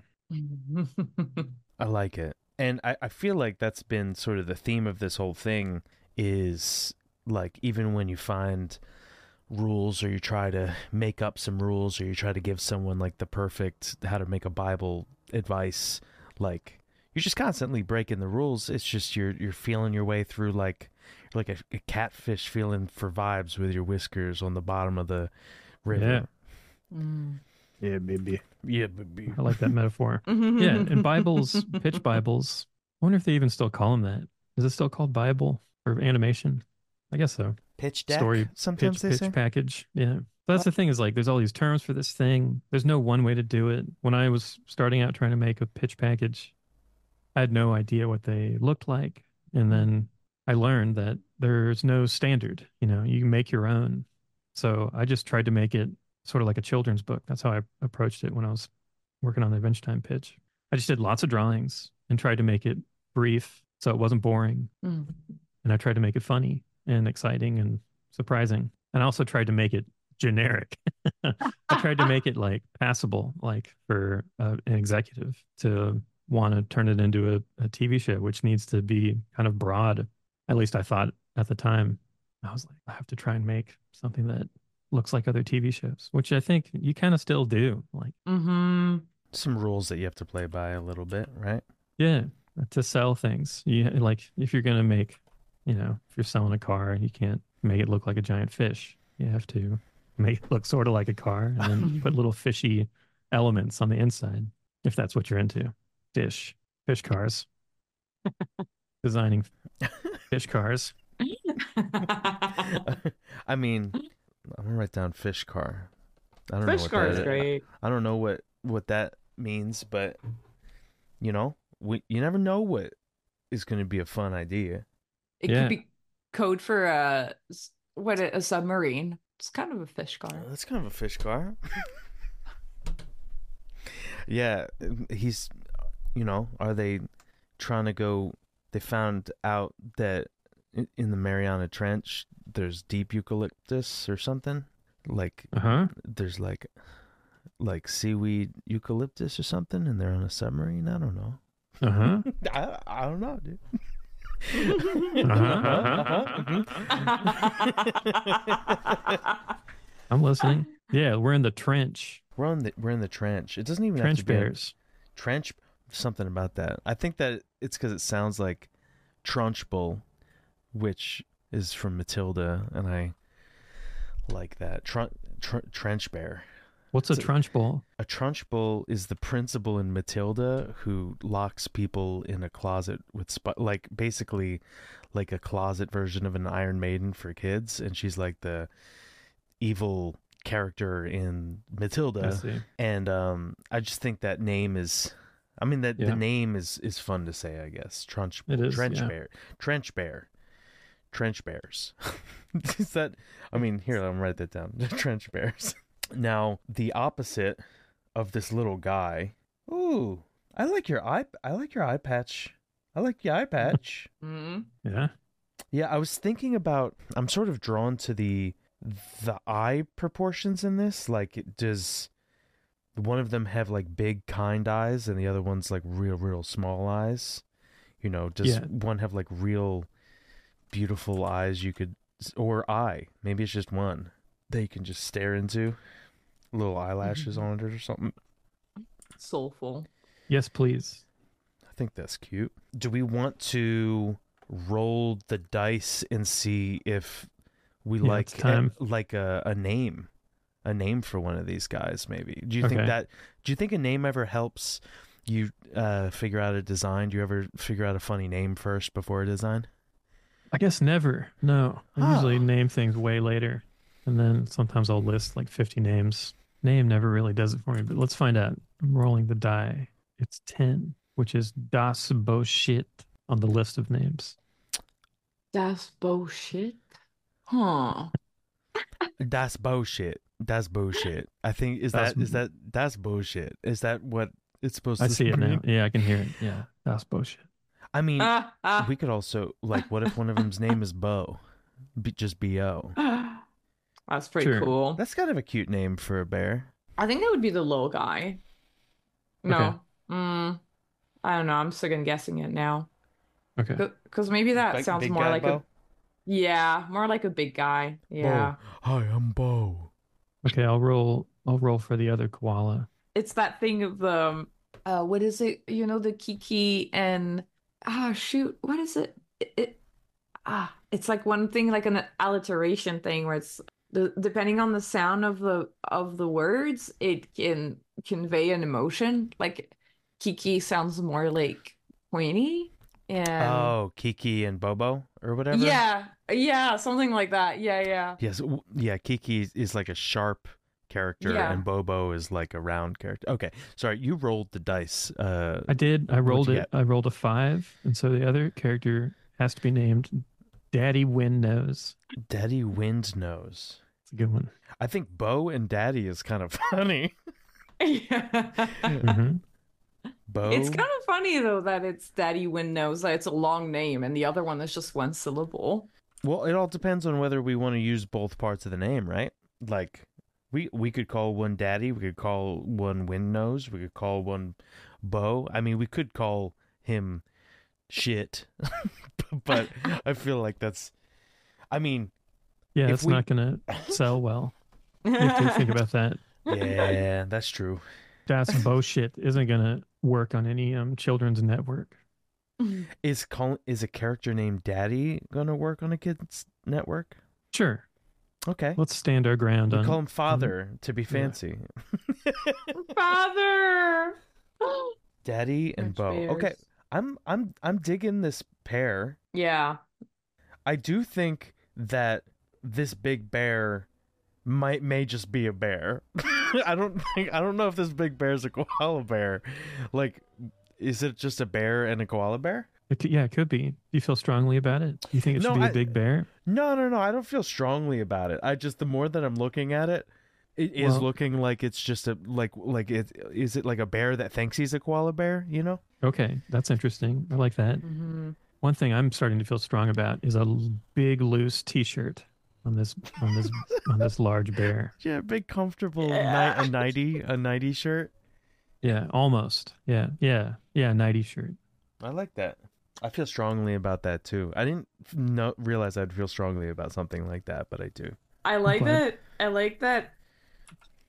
Speaker 2: I like it. And I, I feel like that's been sort of the theme of this whole thing is like even when you find rules or you try to make up some rules or you try to give someone like the perfect how to make a Bible advice, like you're just constantly breaking the rules. It's just you're you're feeling your way through like like a, a catfish feeling for vibes with your whiskers on the bottom of the river.
Speaker 1: Mm.
Speaker 3: Yeah, baby.
Speaker 2: Yeah, baby.
Speaker 3: I like that metaphor. Yeah, and Bibles, pitch Bibles. I wonder if they even still call them that. Is it still called Bible or animation? I guess so.
Speaker 2: Pitch deck.
Speaker 3: Story
Speaker 2: Sometimes
Speaker 3: pitch
Speaker 2: they
Speaker 3: pitch
Speaker 2: say.
Speaker 3: package. Yeah. But that's the thing is like there's all these terms for this thing. There's no one way to do it. When I was starting out trying to make a pitch package, I had no idea what they looked like. And then I learned that there's no standard, you know, you can make your own. So I just tried to make it sort of like a children's book. That's how I approached it when I was working on the Adventure Time pitch. I just did lots of drawings and tried to make it brief so it wasn't boring.
Speaker 1: Mm.
Speaker 3: And I tried to make it funny and exciting and surprising. And I also tried to make it generic. I tried to make it like passable, like for uh, an executive to want to turn it into a, a T V show, which needs to be kind of broad. At least I thought at the time. I was like, I have to try and make something that looks like other T V shows, which I think you kind of still do. Like,
Speaker 1: Mm-hmm.
Speaker 2: Some rules that you have to play by a little bit, right?
Speaker 3: yeah, to sell things. You like if you're gonna make, you know, if you're selling a car, you can't make it look like a giant fish. You have to make it look sort of like a car and then put little fishy elements on the inside, if that's what you're into. Fish, fish cars, designing fish cars.
Speaker 2: I mean, I'm gonna write down fish car. I don't know
Speaker 1: Fish
Speaker 2: what
Speaker 1: car
Speaker 2: that
Speaker 1: is
Speaker 2: is.
Speaker 1: great.
Speaker 2: I don't know what what that means, but you know, we you never know what is going to be a fun idea.
Speaker 1: It
Speaker 3: Yeah.
Speaker 1: could be code for a s- what a, a submarine. It's kind of a fish car.
Speaker 2: Uh, That's kind of a fish car. Yeah, he's, you know, are they trying to go? They found out that i- in the Mariana Trench there's deep eucalyptus or something. Like
Speaker 3: Uh huh.
Speaker 2: there's like like seaweed eucalyptus or something, and they're on a submarine. I don't know.
Speaker 3: Uh huh.
Speaker 2: I, I don't know, dude.
Speaker 3: I'm listening. Yeah, we're in the trench.
Speaker 2: We're on the we're in the trench. It doesn't even have
Speaker 3: Trench
Speaker 2: to be a-
Speaker 3: bears.
Speaker 2: trench. Something about that. I think that it's because it sounds like Trunchbull, which is from Matilda, and I like that. Trun- tr- trench bear.
Speaker 3: What's a
Speaker 2: It's a-
Speaker 3: Trunchbull?
Speaker 2: A Trunchbull is the principal in Matilda who locks people in a closet with sp- like basically like a closet version of an Iron Maiden for kids, and she's like the evil character in
Speaker 3: I
Speaker 2: Matilda.
Speaker 3: see.
Speaker 2: And um, I just think that name is, I mean that
Speaker 3: Yeah.
Speaker 2: the name is is fun to say. I guess Trunch
Speaker 3: It is,
Speaker 2: Trench
Speaker 3: yeah.
Speaker 2: Bear, Trench Bear, Trench Bears. Is that? I mean, here I'm write that down. Trench Bears. Now the opposite of this little guy. Ooh, I like your eye. I like your eye patch. I like the eye patch.
Speaker 1: Hmm.
Speaker 3: Yeah.
Speaker 2: Yeah, I was thinking about. I'm sort of drawn to the the eye proportions in this. Like, does one of them have like big kind eyes, and the other one's like real, real small eyes? You know, does
Speaker 3: Yeah.
Speaker 2: one have like real beautiful eyes you could, or eye? Maybe it's just one that you can just stare into. Little eyelashes on it or something.
Speaker 1: Soulful.
Speaker 3: Yes, please.
Speaker 2: I think that's cute. Do we want to roll the dice and see if we
Speaker 3: Yeah,
Speaker 2: like
Speaker 3: it's time.
Speaker 2: a, like a, a name, a name for one of these guys? Maybe. Do you think
Speaker 3: Okay.
Speaker 2: that? Do you think a name ever helps you uh, figure out a design? Do you ever figure out a funny name first before a design?
Speaker 3: I guess never. No. I
Speaker 2: Huh.
Speaker 3: usually name things way later. And then sometimes I'll list like fifty names. Name never really does it for me, but let's find out. I'm rolling the die. It's ten, which is Das Bullshit on the list of names.
Speaker 1: That's bullshit. Huh.
Speaker 2: That's bullshit. That's bullshit. I think is
Speaker 3: That's-
Speaker 2: that is that that's bullshit. Is that what it's supposed
Speaker 3: I
Speaker 2: to
Speaker 3: see it
Speaker 2: mean?
Speaker 3: now. Yeah, I can hear it. Yeah. Das Bullshit.
Speaker 2: I mean,
Speaker 1: Ah, ah.
Speaker 2: we could also like, what if one of them's name is Bo, B- just B O?
Speaker 1: That's pretty
Speaker 3: Sure.
Speaker 1: cool.
Speaker 2: That's kind of a cute name for a bear.
Speaker 1: I think that would be the low guy. No.
Speaker 3: Okay.
Speaker 1: Mm, I don't know. I'm second guessing it now.
Speaker 3: Okay.
Speaker 1: Because maybe that
Speaker 2: Big-
Speaker 1: sounds
Speaker 2: big
Speaker 1: more
Speaker 2: guy
Speaker 1: like
Speaker 2: Bo?
Speaker 1: a. Yeah, more like a big guy. Yeah.
Speaker 2: Bo. Hi, I'm Bo.
Speaker 3: Okay, I'll roll I'll roll for the other koala.
Speaker 1: It's that thing of the. um, Uh, what is it? You know, the Kiki and. Ah, shoot. What is it? It, it ah, it's like one thing, like an alliteration thing where it's the depending on the sound of the of the words, it can convey an emotion. Like Kiki sounds more like pointy, and
Speaker 2: Oh, Kiki and Bobo or whatever.
Speaker 1: yeah, yeah, something like that. Yeah, yeah.
Speaker 2: Yes. w- Yeah. Kiki is like a sharp character,
Speaker 1: Yeah.
Speaker 2: and Bobo is like a round character. Okay. Sorry, you rolled the dice. Uh,
Speaker 3: I did. I rolled
Speaker 2: you
Speaker 3: it. I rolled a five, and so the other character has to be named Daddy Windnose.
Speaker 2: Daddy Windnose.
Speaker 3: It's a good one.
Speaker 2: I think Bo and Daddy is kind of funny.
Speaker 1: Yeah.
Speaker 3: hmm
Speaker 2: Bo.
Speaker 1: It's kind of funny though that it's Daddy Windnose, that it's a long name, and the other one is just one syllable.
Speaker 2: Well, it all depends on whether we want to use both parts of the name, right? Like, we we could call one Daddy, we could call one Windnose, we could call one Bo. I mean, we could call him shit, but I feel like that's. I mean,
Speaker 3: Yeah,
Speaker 2: If
Speaker 3: it's
Speaker 2: we-
Speaker 3: not going to sell well. You have to think about that.
Speaker 2: yeah, that's true.
Speaker 3: Das Bullshit isn't going to work on any um children's network.
Speaker 2: Is call is a character named Daddy gonna work on a kids network?
Speaker 3: Sure.
Speaker 2: Okay,
Speaker 3: Let's stand our ground
Speaker 2: we
Speaker 3: on
Speaker 2: call him Father to be fancy.
Speaker 1: Father.
Speaker 2: Daddy and Bo.
Speaker 1: French
Speaker 2: Okay,
Speaker 1: bears.
Speaker 2: I'm I'm I'm digging this pair.
Speaker 1: Yeah.
Speaker 2: I do think that this big bear might may just be a bear. I don't think I don't know if this big bear is a koala bear. Like, is it just a bear and a koala bear?
Speaker 3: It could, yeah, it could be. Do you feel strongly about it? You think it should
Speaker 2: No,
Speaker 3: be a
Speaker 2: I-
Speaker 3: big bear?
Speaker 2: No, no, no. I don't feel strongly about it. I just the more that I'm looking at it, it is
Speaker 3: Well-
Speaker 2: looking like it's just a like like it is it like a bear that thinks he's a koala bear. You know?
Speaker 3: Okay, that's interesting. I like that.
Speaker 1: hmm
Speaker 3: One thing I'm starting to feel strong about is a l- big loose T-shirt on this on this on this large bear.
Speaker 2: Yeah, big comfortable
Speaker 1: Yeah.
Speaker 2: ni- a nighty a nighty shirt.
Speaker 3: Yeah, almost. Yeah, yeah, yeah. Nighty shirt.
Speaker 2: I like that. I feel strongly about that too. I didn't f- no, realize I'd feel strongly about something like that, but I do.
Speaker 1: I like
Speaker 3: glad.
Speaker 1: that. I like that.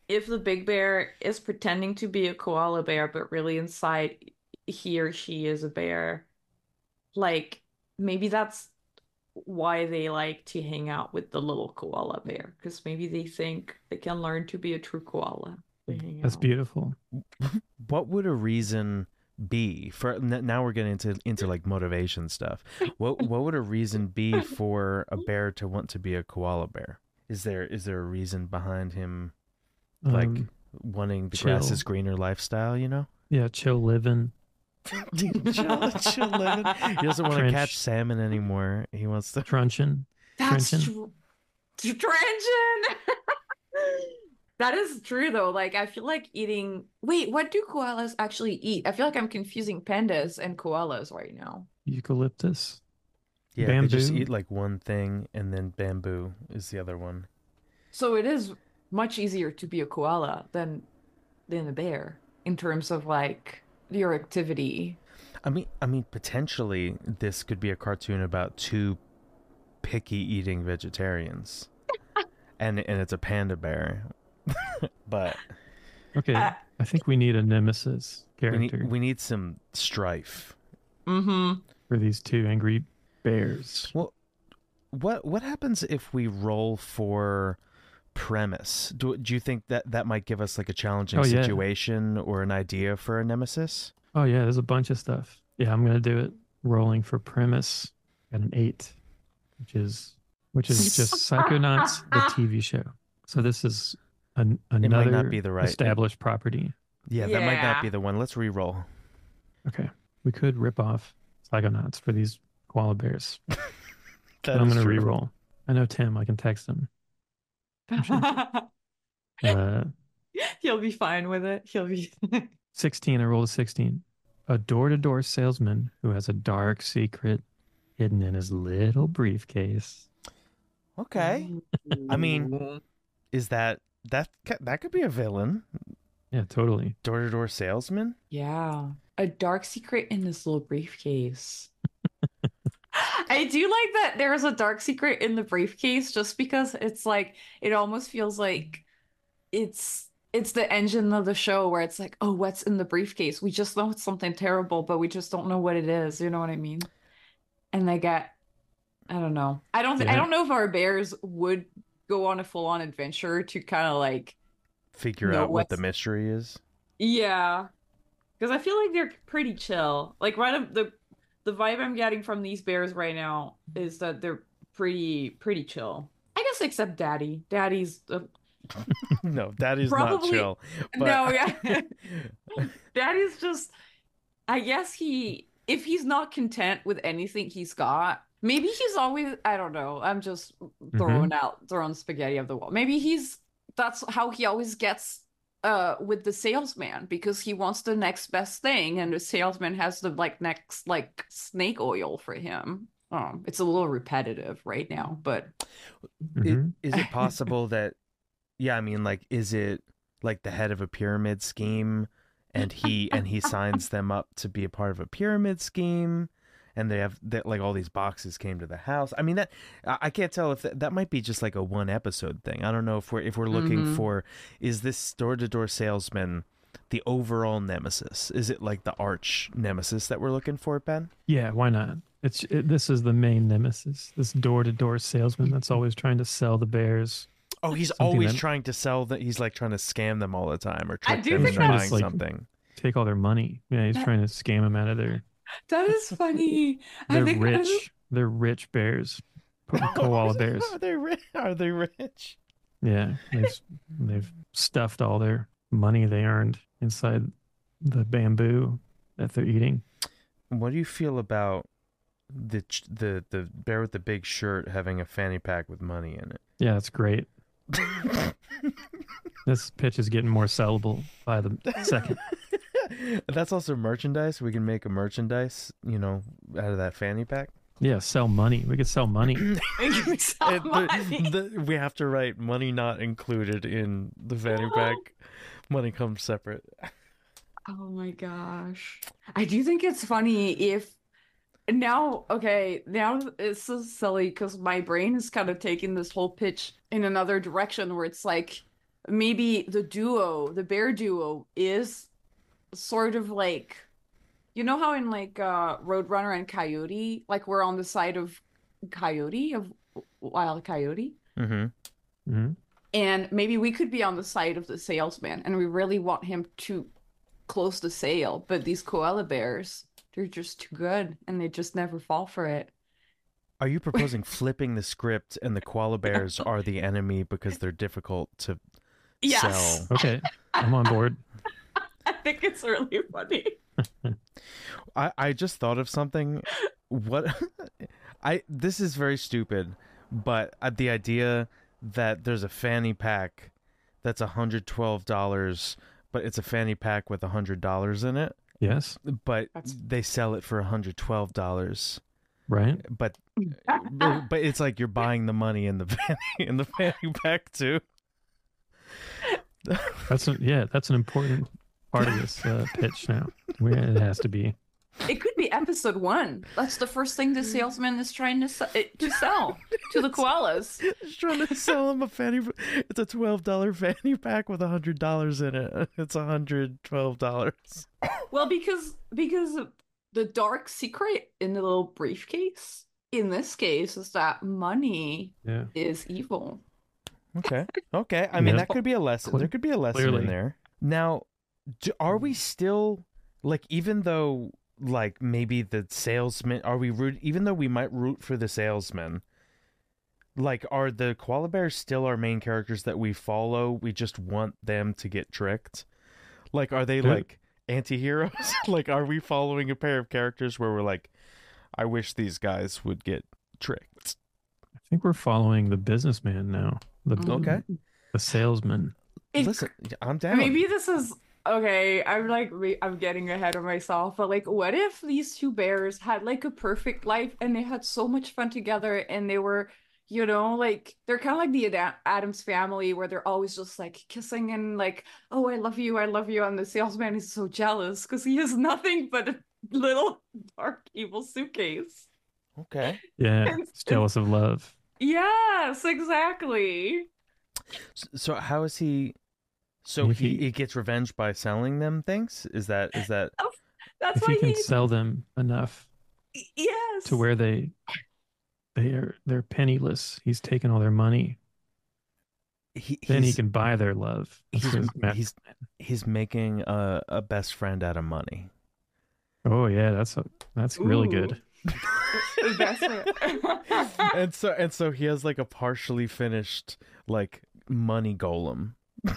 Speaker 1: if the big bear is pretending to be a koala bear, but really inside he or she is a bear, like maybe that's why they like to hang out with the little koala bear, because maybe they think they can learn to be a true koala. They hang
Speaker 3: That's
Speaker 1: out.
Speaker 3: beautiful.
Speaker 2: What would a reason be for n- now we're getting into into like motivation stuff. What what would a reason be for a bear to want to be a koala bear? Is there is there a reason behind him like
Speaker 3: Um,
Speaker 2: wanting the
Speaker 3: chill.
Speaker 2: grass is greener lifestyle, you know?
Speaker 3: yeah, chill living.
Speaker 2: chill, chill living. He doesn't want to
Speaker 3: Trench.
Speaker 2: catch salmon anymore. He wants to
Speaker 3: Truncheon.
Speaker 1: That's
Speaker 3: Trenching.
Speaker 1: true. Trenching. That is true though. Like I feel like eating. Wait, what do koalas actually eat? I feel like I'm confusing pandas and koalas right now.
Speaker 3: Eucalyptus.
Speaker 2: Yeah, they just
Speaker 3: Bamboo.
Speaker 2: eat like one thing and then bamboo is the other one.
Speaker 1: So it is much easier to be a koala than than a bear in terms of like your activity.
Speaker 2: I mean I mean potentially this could be a cartoon about two picky eating vegetarians. and and it's a panda bear. But
Speaker 3: Okay,
Speaker 1: Uh,
Speaker 3: I think we need a nemesis
Speaker 2: we
Speaker 3: character
Speaker 2: need we need some strife.
Speaker 1: Mm-hmm.
Speaker 3: for these two angry bears.
Speaker 2: Well, what what happens if we roll for premise? Do do you think that that might give us like a challenging
Speaker 3: Oh, yeah.
Speaker 2: situation or an idea for a nemesis?
Speaker 3: Oh yeah, there's a bunch of stuff. Yeah, I'm gonna do it. Rolling for premise at an eight, which is which is just Psychonauts, the T V show. So this is an,
Speaker 2: might
Speaker 3: another
Speaker 2: not be the right-
Speaker 3: established property.
Speaker 2: Yeah, that might
Speaker 1: Yeah.
Speaker 2: not be the one. Let's re-roll.
Speaker 3: Okay, we could rip off Psychonauts for these koala bears.
Speaker 2: That
Speaker 3: But I'm
Speaker 2: is
Speaker 3: gonna
Speaker 2: true.
Speaker 3: re-roll. I know Tim. I can text him. Uh,
Speaker 1: He'll be fine with it. He'll be.
Speaker 3: sixteen. I rolled a sixteen. A door-to-door salesman who has a dark secret hidden in his little briefcase.
Speaker 2: Okay. I mean- Is that that ca- that could be a villain?
Speaker 3: Yeah, totally.
Speaker 2: Door-to-door salesman?
Speaker 1: Yeah. A dark secret in this little briefcase. I do like that there's a dark secret in the briefcase just because it's like it almost feels like it's it's the engine of the show where it's like, oh, what's in the briefcase? We just know it's something terrible, but we just don't know what it is. You know what I mean? And they get, I don't know. I don't th- I
Speaker 3: Yeah.
Speaker 1: don't know if our bears would go on a full-on adventure to kind of like,
Speaker 2: Figure
Speaker 1: No,
Speaker 2: out what the
Speaker 1: what's-
Speaker 2: mystery is.
Speaker 1: yeah, because I feel like they're pretty chill. Like right of the the vibe I'm getting from these bears right now is that they're pretty pretty chill. I guess except Daddy. Daddy's uh,
Speaker 2: No, that is
Speaker 1: Probably-
Speaker 2: not chill. But...
Speaker 1: no, yeah. Daddy's just, I guess he, if he's not content with anything he's got, maybe he's always, I don't know. I'm just throwing out, throwing spaghetti at the wall. Maybe he's, that's how he always gets uh with the salesman because he wants the next best thing and the salesman has the like next like snake oil for him. Um, it's a little repetitive right now, but
Speaker 2: I-
Speaker 3: Mhm.
Speaker 2: Is it possible that, yeah, I mean, like, is it like the head of a pyramid scheme and he and he signs them up to be a part of a pyramid scheme and they have that, like, all these boxes came to the house? I mean, that I I can't tell if that, that might be just like a one episode thing. I don't know if we're if we're looking
Speaker 1: Mhm.
Speaker 2: for, is this door to door salesman the overall nemesis? Is it like the arch nemesis that we're looking for, Ben?
Speaker 3: Yeah, why not? It's it, this is the main nemesis. This door-to-door salesman that's always trying to sell the bears.
Speaker 2: Oh, he's
Speaker 3: Something
Speaker 2: always
Speaker 3: that-
Speaker 2: trying to sell that. He's like trying to scam them all the time or
Speaker 1: I
Speaker 2: trick
Speaker 1: do
Speaker 2: them
Speaker 3: think
Speaker 2: into
Speaker 3: that's-
Speaker 2: buying
Speaker 3: like-
Speaker 2: something.
Speaker 3: Take all their money. Yeah, he's
Speaker 1: That-
Speaker 3: trying to scam them out of their.
Speaker 1: that is funny. I
Speaker 3: They're
Speaker 1: think I
Speaker 3: rich.
Speaker 1: just-
Speaker 3: They're rich bears. Ko- Koala bears.
Speaker 2: Are they rich? Are they rich?
Speaker 3: Yeah, they've they've stuffed all their money they earned inside the bamboo that they're eating.
Speaker 2: What do you feel about the ch- the the bear with the big shirt having a fanny pack with money in it?
Speaker 3: Yeah, that's great. This pitch is getting more sellable by the second.
Speaker 2: That's also merchandise. We can make a merchandise, you know, out of that fanny pack.
Speaker 3: Yeah, sell money. We could sell money.
Speaker 1: So
Speaker 2: And
Speaker 1: money.
Speaker 2: the, the, we have to write money not included in the fanny pack. Money comes separate.
Speaker 1: Oh my gosh. I do think it's funny if now, okay, now it's so silly because my brain is kind of taking this whole pitch in another direction where it's like, maybe the duo, the bear duo, is sort of like, you know how in like uh Roadrunner and Coyote, like we're on the side of Coyote, of Wild Coyote,
Speaker 2: Mm-hmm.
Speaker 3: Hmm.
Speaker 1: and maybe we could be on the side of the salesman, and we really want him to close the sale, but these koala bears, they're just too good, and they just never fall for it.
Speaker 2: Are you proposing flipping the script and the koala bears are the enemy because they're difficult to
Speaker 1: Yes,
Speaker 2: sell?
Speaker 3: Okay, I'm on board.
Speaker 1: I think it's really funny.
Speaker 2: I, I just thought of something. What I this is very stupid, but uh, the idea that there's a fanny pack that's one hundred twelve dollars, but it's a fanny pack with one hundred dollars in it,
Speaker 3: Yes,
Speaker 2: but
Speaker 1: That's-
Speaker 2: they sell it for one hundred twelve dollars.
Speaker 3: right.
Speaker 2: But but but it's like you're buying the money in the fanny in the fanny pack too.
Speaker 3: That's a, yeah, that's an important part of this uh, pitch now. We, it has to be.
Speaker 1: It could be episode one. That's the first thing the salesman is trying to sell, to sell to the koalas.
Speaker 2: Just trying to sell him a fanny. It's a twelve dollar fanny pack with a hundred dollars in it. It's a hundred twelve dollars.
Speaker 1: Well, because because the dark secret in the little briefcase in this case is that money
Speaker 3: Yeah.
Speaker 1: is evil.
Speaker 2: Okay. Okay. I mean,
Speaker 3: Yeah.
Speaker 2: that could be a lesson. There could be a lesson
Speaker 3: Clearly.
Speaker 2: in there. Now, do, are we still like, even though like maybe the salesman, are we root? Even though we might root for the salesman, like, are the koala bears still our main characters that we follow? We just want them to get tricked. Like, are they
Speaker 3: Yeah.
Speaker 2: like anti-heroes? Like, are we following a pair of characters where we're like, I wish these guys would get tricked?
Speaker 3: I think we're following the businessman now. The
Speaker 2: Okay.
Speaker 3: the salesman.
Speaker 1: It-
Speaker 2: Listen, I'm down.
Speaker 1: Maybe this is okay. I'm like re- I'm getting ahead of myself, but like, what if these two bears had like a perfect life and they had so much fun together and they were, you know, like they're kind of like the Ad- Adams family where they're always just like kissing and like, oh, I love you, I love you, and the salesman is so jealous because he has nothing but a little dark evil suitcase.
Speaker 2: Okay.
Speaker 3: Yeah,
Speaker 1: And-
Speaker 3: he's jealous of love.
Speaker 1: Yes, exactly.
Speaker 2: S- So how is he? So
Speaker 3: If
Speaker 2: he,
Speaker 3: he-
Speaker 2: he gets revenge by selling them things? Is that is that?
Speaker 1: That's
Speaker 3: If
Speaker 1: why
Speaker 3: you can
Speaker 1: he.
Speaker 3: sell them enough
Speaker 1: Yes.
Speaker 3: to where they they are they're penniless, he's taken all their money.
Speaker 2: He,
Speaker 3: Then he
Speaker 2: he's,
Speaker 3: can buy their love. That's
Speaker 2: he's
Speaker 3: his method.
Speaker 2: he's he's making a, a best friend out of money.
Speaker 3: Oh yeah, that's a, that's really
Speaker 1: Ooh.
Speaker 3: good.
Speaker 1: That's it.
Speaker 2: and so and so he has like a partially finished like money golem.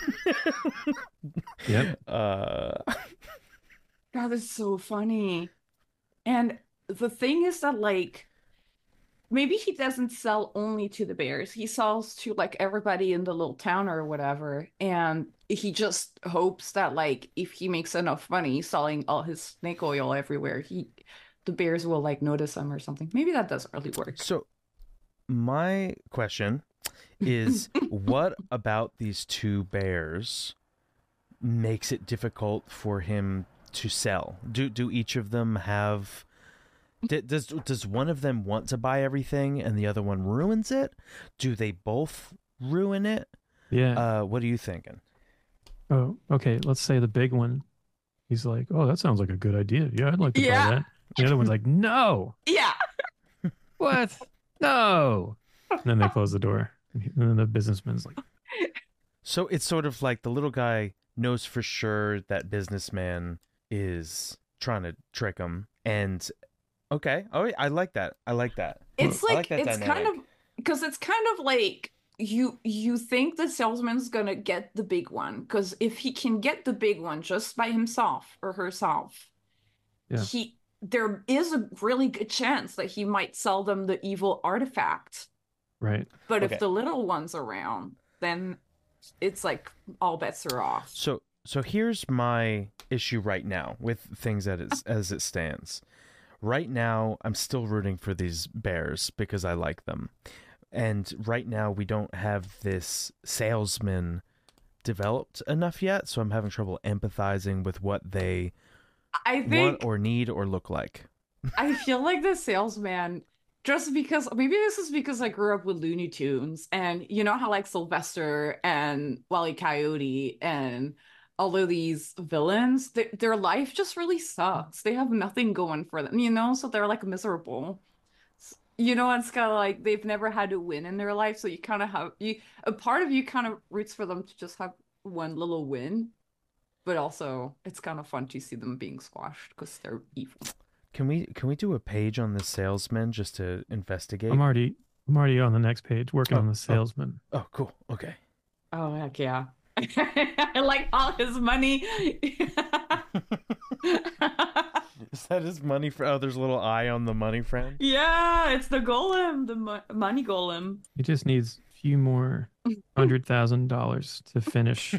Speaker 3: Yep.
Speaker 2: Uh,
Speaker 1: God, that's so funny. And the thing is that, like, maybe he doesn't sell only to the bears. He sells to, like, everybody in the little town or whatever. And he just hopes that, like, if he makes enough money selling all his snake oil everywhere, he the bears will, like, notice him or something. Maybe that doesn't really work.
Speaker 2: so my question is, what about these two bears makes it difficult for him to sell? Do do each of them have? d- Does does one of them want to buy everything and the other one ruins it? Do they both ruin it?
Speaker 3: Yeah.
Speaker 2: Uh, what are you thinking?
Speaker 3: Oh, okay. Let's say the big one. He's like, "Oh, that sounds like a good idea. Yeah, I'd like to
Speaker 1: Yeah.
Speaker 3: buy that." The other one's like, "No,
Speaker 1: Yeah.
Speaker 3: what? No." And then they close the door. And he- and then the businessman's like,
Speaker 2: So it's sort of like the little guy knows for sure that businessman is trying to trick him, and okay, oh, I like that. I like that.
Speaker 1: It's
Speaker 2: I
Speaker 1: like,
Speaker 2: like that
Speaker 1: it's kind
Speaker 2: dynamic.
Speaker 1: of because it's kind of like you you think the salesman's gonna get the big one because if he can get the big one just by himself or herself,
Speaker 3: Yeah.
Speaker 1: he there is a really good chance that he might sell them the evil artifact.
Speaker 3: "Right.
Speaker 1: But
Speaker 2: Okay.
Speaker 1: if the little one's around, then it's like all bets are off.
Speaker 2: So so here's my issue right now with things that it's, as it stands. Right now, I'm still rooting for these bears because I like them. And right now, we don't have this salesman developed enough yet, so I'm having trouble empathizing with what they
Speaker 1: I
Speaker 2: want
Speaker 1: think
Speaker 2: or need or look like.
Speaker 1: I feel like the salesman just because maybe this is because I grew up with Looney Tunes, and you know how like Sylvester and Wile E. Coyote and all of these villains, th their life just really sucks. They have nothing going for them, you know, so they're like miserable. S- You know, it's kind of like they've never had to win in their life, so you kind of have you a part of you kind of roots for them to just have one little win, but also it's kind of fun to see them being squashed because they're evil.
Speaker 2: Can we can we do a page on the salesman just to investigate?
Speaker 3: I'm already I'm already on the next page working
Speaker 2: Oh,
Speaker 3: on the
Speaker 2: oh.
Speaker 3: salesman.
Speaker 2: Oh, cool. Okay.
Speaker 1: Oh, heck yeah. I like all his money.
Speaker 2: Is that his money? For oh, there's a little eye on the money friend.
Speaker 1: Yeah, it's the golem, the mo money golem.
Speaker 3: He just needs a few more hundred thousand dollars to finish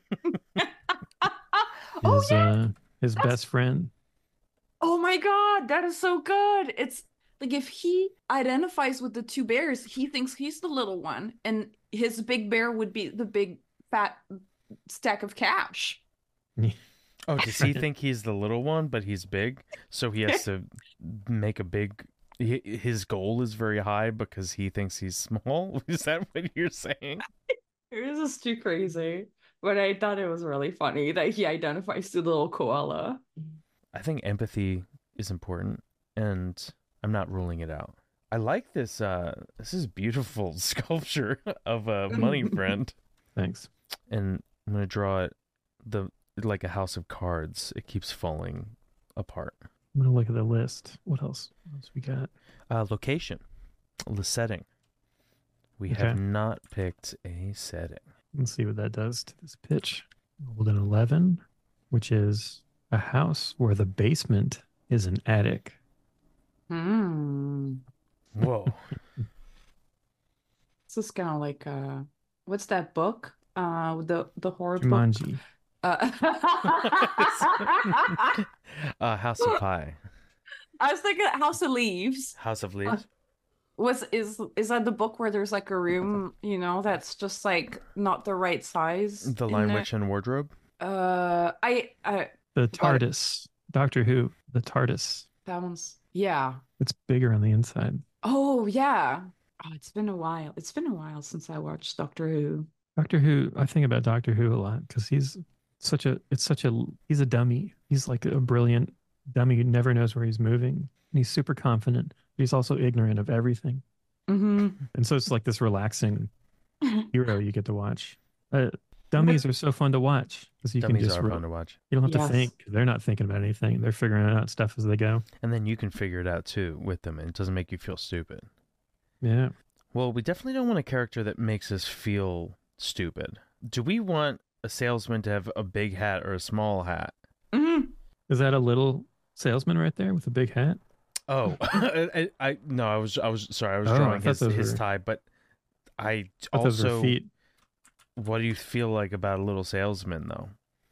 Speaker 1: Oh
Speaker 3: his
Speaker 1: yeah.
Speaker 3: uh his
Speaker 1: That's-
Speaker 3: best friend.
Speaker 1: Oh my God, that is so good. It's like if he identifies with the two bears, he thinks he's the little one, and his big bear would be the big fat stack of cash.
Speaker 2: Oh, does he think he's the little one, but he's big, so he has to make a big. hi- His goal is very high because he thinks he's small. Is that what you're saying?
Speaker 1: It was just too crazy. But I thought it was really funny that he identifies to the little koala.
Speaker 2: I think empathy is important, and I'm not ruling it out. I like this. Uh, this is beautiful sculpture of a money friend,
Speaker 3: Thanks.
Speaker 2: and I'm gonna draw it the like a house of cards. It keeps falling apart.
Speaker 3: I'm gonna look at the list. What else? What else we got?
Speaker 2: Uh, location, the setting. We
Speaker 3: Okay.
Speaker 2: have not picked a setting.
Speaker 3: Let's see what that does to this pitch. Rolled an eleven, which is a house where the basement is an attic.
Speaker 1: Hmm.
Speaker 2: Whoa.
Speaker 1: This is kind of like uh, what's that book? Uh, the the horror book.
Speaker 3: Jumanji.
Speaker 1: Uh,
Speaker 2: uh, House of Pie.
Speaker 1: I was thinking House of Leaves.
Speaker 2: House of Leaves.
Speaker 1: Was is is that the book where there's like a room, you know, that's just like not the right size?
Speaker 2: The
Speaker 1: in
Speaker 2: Lion
Speaker 1: it?
Speaker 2: Witch and Wardrobe.
Speaker 1: Uh, I I
Speaker 3: The
Speaker 1: Got it.
Speaker 3: TARDIS. Doctor Who. The TARDIS.
Speaker 1: that one's yeah.
Speaker 3: It's bigger on the inside.
Speaker 1: Oh yeah. Oh, it's been a while. It's been a while since I watched Doctor Who.
Speaker 3: Doctor Who. I think about Doctor Who a lot because he's such a. It's such a. He's a dummy. He's like a brilliant dummy who never knows where he's moving. And he's super confident. But he's also ignorant of everything.
Speaker 1: Mm-hmm.
Speaker 3: And so it's like this relaxing hero you get to watch. Uh, dummies are so fun to watch because you can
Speaker 2: Dummies
Speaker 3: just
Speaker 2: are
Speaker 3: re-
Speaker 2: fun to watch.
Speaker 3: you don't have
Speaker 1: Yes.
Speaker 3: to think. They're not thinking about anything. They're figuring out stuff as they go.
Speaker 2: And then you can figure it out too with them, and it doesn't make you feel stupid.
Speaker 3: Yeah.
Speaker 2: Well, we definitely don't want a character that makes us feel stupid. Do we want a salesman to have a big hat or a small hat?
Speaker 1: hmm
Speaker 3: Is that a little salesman right there with a big hat?
Speaker 2: Oh, I, I no, I was I was sorry, I was
Speaker 3: Oh, I
Speaker 2: drawing
Speaker 3: thought
Speaker 2: his
Speaker 3: those
Speaker 2: his
Speaker 3: were-
Speaker 2: tie, but I
Speaker 3: I thought those were
Speaker 2: also.
Speaker 3: feet.
Speaker 2: What do you feel like about a little salesman, though?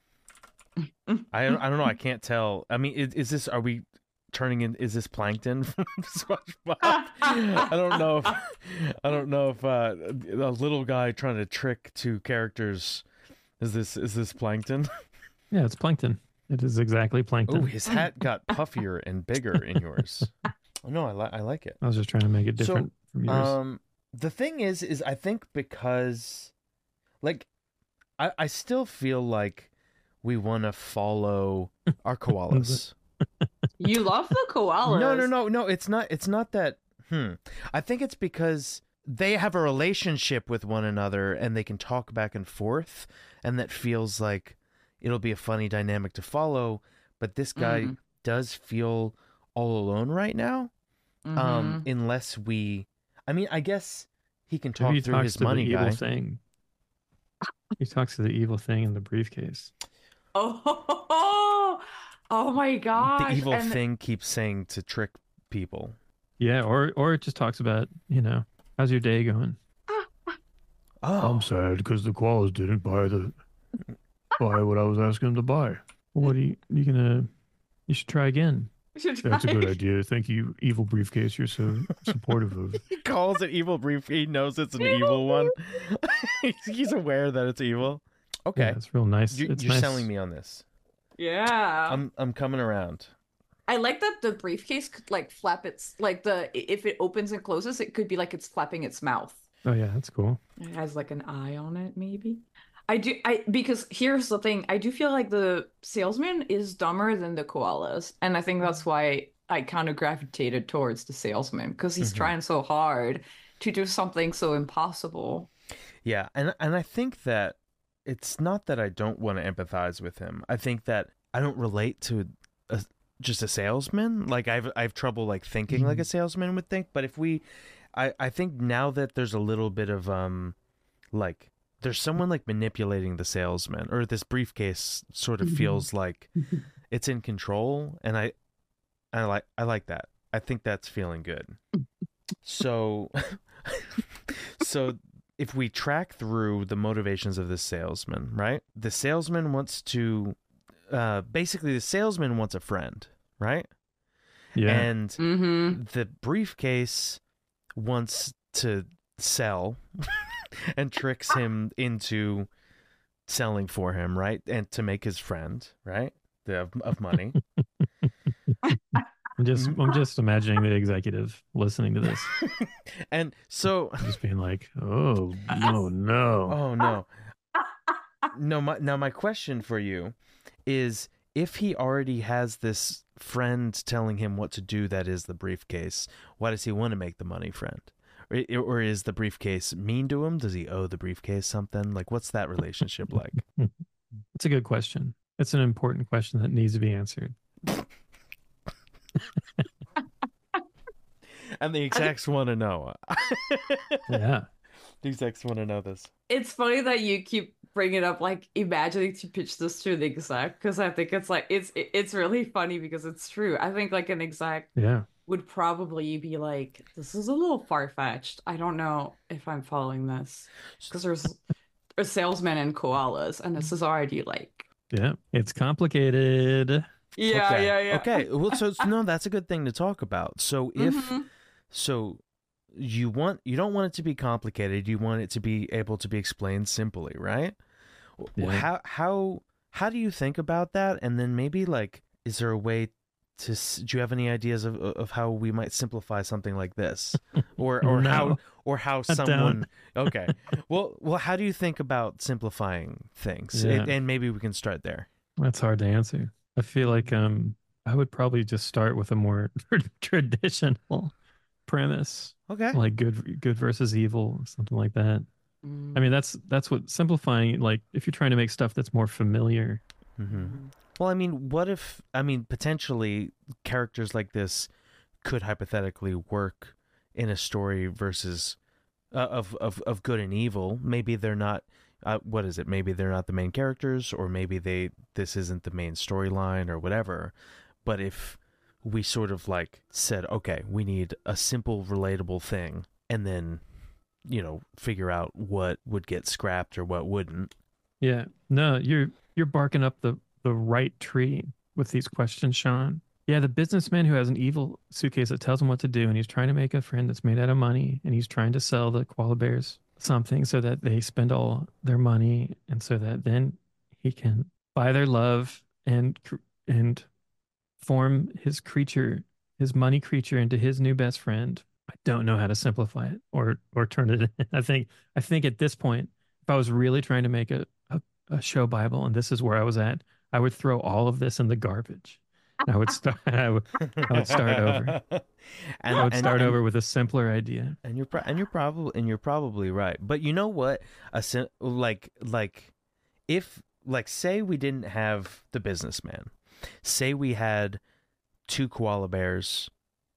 Speaker 2: I don't, I don't know. I can't tell. I mean, is, is this? Are we turning in? Is this Plankton from SpongeBob? I don't know. If, I don't know if uh, a little guy trying to trick two characters. Is this? Is this Plankton?
Speaker 3: Yeah, it's plankton. It is exactly plankton.
Speaker 2: Oh, his hat got puffier and bigger in yours. No, I like. I like it.
Speaker 3: I was just trying to make it
Speaker 2: So,
Speaker 3: different from yours.
Speaker 2: Um, the thing is, is I think because, like, I I still feel like we want to follow our koalas.
Speaker 1: You love the koalas.
Speaker 2: No, no, no, no. It's not. It's not that. Hmm. I think it's because they have a relationship with one another and they can talk back and forth, and that feels like it'll be a funny dynamic to follow. But this guy
Speaker 1: Mhm.
Speaker 2: does feel all alone right now.
Speaker 1: Mhm.
Speaker 2: Um, unless we, I mean, I guess he can talk
Speaker 3: Maybe he
Speaker 2: through
Speaker 3: talks
Speaker 2: his
Speaker 3: to
Speaker 2: money
Speaker 3: the evil
Speaker 2: guy.
Speaker 3: thing. He talks to the evil thing in the briefcase.
Speaker 1: Oh, oh my gosh.
Speaker 2: The evil
Speaker 1: and
Speaker 2: thing keeps saying to trick people.
Speaker 3: Yeah, or or it just talks about, you know, how's your day going?
Speaker 2: Oh,
Speaker 3: sad because the koalas didn't buy the buy what I was asking them to buy. Well, what are you you gonna? You should try again.
Speaker 1: should
Speaker 3: That's a
Speaker 1: try.
Speaker 3: good idea. Thank you, evil briefcase. You're so supportive of.
Speaker 2: he calls it evil brief. He knows it's an evil one. He's- He's aware that it's evil. Okay,
Speaker 3: Yeah, it's real nice.
Speaker 2: you,
Speaker 3: it's
Speaker 2: you're
Speaker 3: nice.
Speaker 2: selling me on this.
Speaker 1: Yeah.
Speaker 2: I'm I'm coming around.
Speaker 1: I like that the briefcase could like flap its like the if it opens and closes, it could be like it's flapping its mouth.
Speaker 3: Oh yeah, that's cool.
Speaker 1: It has like an eye on it, maybe. I do I because here's the thing, I do feel like the salesman is dumber than the koalas, and I think that's why I kind of gravitated towards the salesman because he's
Speaker 2: Mhm.
Speaker 1: trying so hard to do something so impossible.
Speaker 2: Yeah, and and I think that it's not that I don't want to empathize with him. I think that I don't relate to a, just a salesman. Like I've I've trouble like thinking like a salesman would think. But if we, I I think now that there's a little bit of um, like there's someone like manipulating the salesman, or this briefcase sort of feels like it's in control, and I I like I like that. I think that's feeling good. So so if we track through the motivations of the salesman, right? The salesman wants to uh basically the salesman wants a friend, right?
Speaker 3: Yeah.
Speaker 2: And
Speaker 1: Mm-hmm.
Speaker 2: the briefcase wants to sell and tricks him into selling for him, right? And to make his friend, right? The, of, of money.
Speaker 3: I'm just I'm just imagining the executive listening to this,
Speaker 2: And so
Speaker 3: just being like, "Oh no, no."
Speaker 2: oh no. No, my, now my question for you is, if he already has this friend telling him what to do that is the briefcase, why does he want to make the money friend? Or, or is the briefcase mean to him? Does he owe the briefcase something? Like, what's that relationship like?
Speaker 3: It's a good question. It's an important question that needs to be answered.
Speaker 2: And the execs want to know.
Speaker 3: Yeah.
Speaker 2: The execs want to know this.
Speaker 1: It's funny that you keep bringing up like imagining to pitch this to the exec because I think it's like it's it's really funny because it's true. I think like an exec
Speaker 3: Yeah.
Speaker 1: would probably be like, "This is a little far-fetched. I don't know if I'm following this because there's a salesman and koalas, and this is already like
Speaker 3: Yeah. It's complicated.
Speaker 1: yeah,
Speaker 2: Okay.
Speaker 1: yeah, yeah.
Speaker 2: Okay. Well, so, so no, that's a good thing to talk about. So if
Speaker 1: Mhm.
Speaker 2: so, you want you don't want it to be complicated. You want it to be able to be explained simply, right?
Speaker 3: Yeah.
Speaker 2: How how how do you think about that? And then maybe like, is there a way to? s- Do you have any ideas of of how we might simplify something like this, or or
Speaker 3: No.
Speaker 2: how or how
Speaker 3: I don't.
Speaker 2: someone? Okay. Well, well, how do you think about simplifying things?
Speaker 3: Yeah.
Speaker 2: It- and maybe we can start there.
Speaker 3: That's hard to answer. I feel like um I would probably just start with a more traditional premise,
Speaker 2: Okay.
Speaker 3: like good good versus evil, something like that. I mean, that's that's what simplifying, like if you're trying to make stuff that's more familiar.
Speaker 2: Mm-hmm. Well, I mean, what if, I mean, potentially characters like this could hypothetically work in a story versus uh, of, of, of good and evil. Maybe they're not, uh, what is it? Maybe they're not the main characters, or maybe they, this isn't the main storyline or whatever. But if we sort of like said, okay, we need a simple, relatable thing, and then, you know, figure out what would get scrapped or what wouldn't.
Speaker 3: Yeah. No, you're you're barking up the the right tree with these questions, Sean. Yeah, the businessman who has an evil suitcase that tells him what to do, and he's trying to make a friend that's made out of money, and he's trying to sell the koala bears something so that they spend all their money, and so that then he can buy their love and cr- and form his creature, his money creature, into his new best friend. I don't know how to simplify it or or turn it in. I think I think at this point, if I was really trying to make a, a, a show Bible, and this is where I was at, I would throw all of this in the garbage. I would start. I would, I would start over.
Speaker 2: And
Speaker 3: I would
Speaker 2: and-
Speaker 3: start
Speaker 2: and-
Speaker 3: over with a simpler idea.
Speaker 2: And you're pro- and you're probably and you're probably right. But you know what? A sim- like like if like say we didn't have the businessman. Say we had two koala bears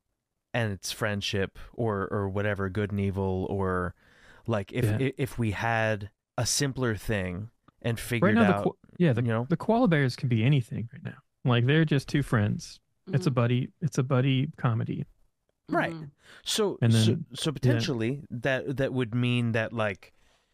Speaker 2: and it's friendship or or whatever, good and evil, or like if
Speaker 3: Yeah.
Speaker 2: i- if we had a simpler thing and figured
Speaker 3: Right now, the
Speaker 2: out,
Speaker 3: ko- yeah, the,
Speaker 2: you know,
Speaker 3: the koala bears can be anything right now. Like they're just two friends. It's a buddy. It's a buddy comedy.
Speaker 2: right.
Speaker 1: Mhm.
Speaker 2: So,
Speaker 3: And
Speaker 2: so,
Speaker 3: then-
Speaker 2: so potentially that that would mean that like,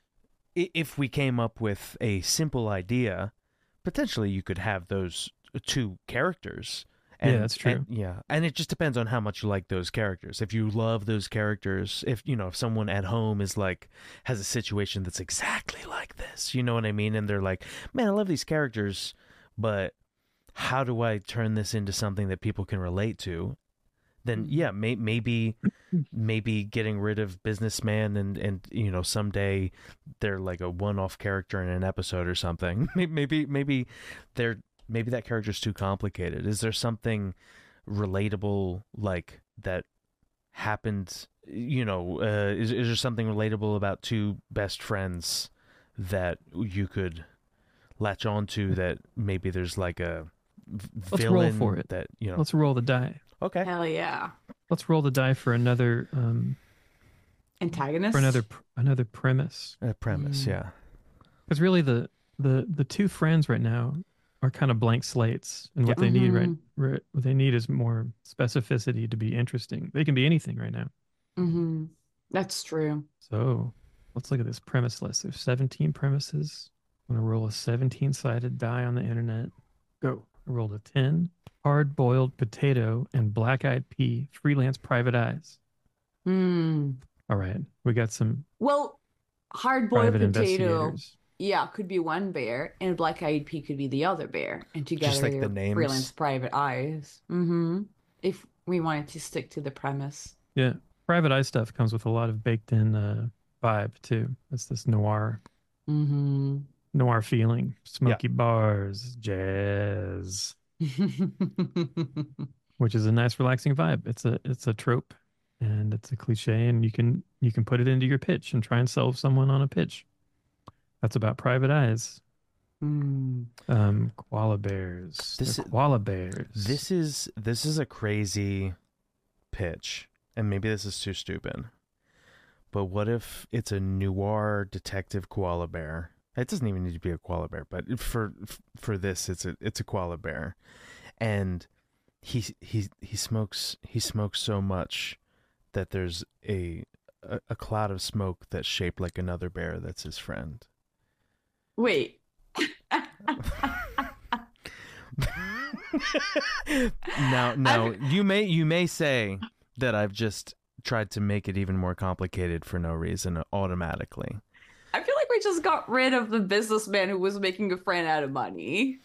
Speaker 2: i- if we came up with a simple idea, potentially you could have those two characters. And,
Speaker 3: Yeah, that's true.
Speaker 2: and- yeah, and it just depends on how much you like those characters. If you love those characters, if you know, if someone at home is like has a situation that's exactly like this, you know what I mean, and they're like, "Man, I love these characters, but how do I turn this into something that people can relate to? Then yeah, may, maybe maybe getting rid of businessman and and you know someday they're like a one-off character in an episode or something. Maybe maybe they're maybe that character's too complicated. Is there something relatable like that happened? You know, uh, is is there something relatable about two best friends that you could latch onto? That maybe there's like a
Speaker 3: Let's
Speaker 2: villain
Speaker 3: roll for it.
Speaker 2: that you know.
Speaker 3: Let's roll the die.
Speaker 2: Okay.
Speaker 1: Hell yeah.
Speaker 3: Let's roll the die for another um
Speaker 1: Antagonist?
Speaker 3: for another pr- another premise.
Speaker 2: A premise,
Speaker 1: Mm.
Speaker 2: yeah.
Speaker 3: Because really, the the the two friends right now are kind of blank slates, and what
Speaker 2: Yeah.
Speaker 3: they need right,
Speaker 1: Mhm.
Speaker 3: right what they need is more specificity to be interesting. They can be anything right now.
Speaker 1: Mm-hmm. That's true.
Speaker 3: So let's look at this premise list. There's seventeen premises. I'm gonna roll a seventeen sided die on the internet. Go. I rolled a ten. Hard boiled potato and black eyed pea freelance private eyes.
Speaker 1: Hmm.
Speaker 3: All right, we got some
Speaker 1: Well, hard-boiled
Speaker 3: private
Speaker 1: potato,
Speaker 3: investigators.
Speaker 1: yeah, could be one bear, and black-eyed pea could be the other bear, and together
Speaker 2: like the
Speaker 1: they're
Speaker 2: names.
Speaker 1: freelance private eyes. Mm-hmm. If we wanted to stick to the premise.
Speaker 3: Yeah, private eye stuff comes with a lot of baked in uh, vibe too. It's this noir
Speaker 1: Mm-hmm.
Speaker 3: noir feeling, smoky bars, jazz, which is a nice relaxing vibe. It's a it's a trope and it's a cliche, and you can you can put it into your pitch and try and sell someone on a pitch. That's about private eyes.
Speaker 1: Mm.
Speaker 3: Um, koala bears.
Speaker 2: This
Speaker 3: They're
Speaker 2: is-
Speaker 3: koala bears.
Speaker 2: This is this is a crazy pitch, and maybe this is too stupid. But what if it's a noir detective koala bear? It doesn't even need to be a koala bear, but for for this, it's a it's a koala bear, and he he he smokes he smokes so much that there's a a, a cloud of smoke that's shaped like another bear that's his friend.
Speaker 1: Wait.
Speaker 2: now now you may you may say that I've just tried to make it even more complicated for no reason automatically.
Speaker 1: I feel like we just got rid of the businessman who was making a friend out of money.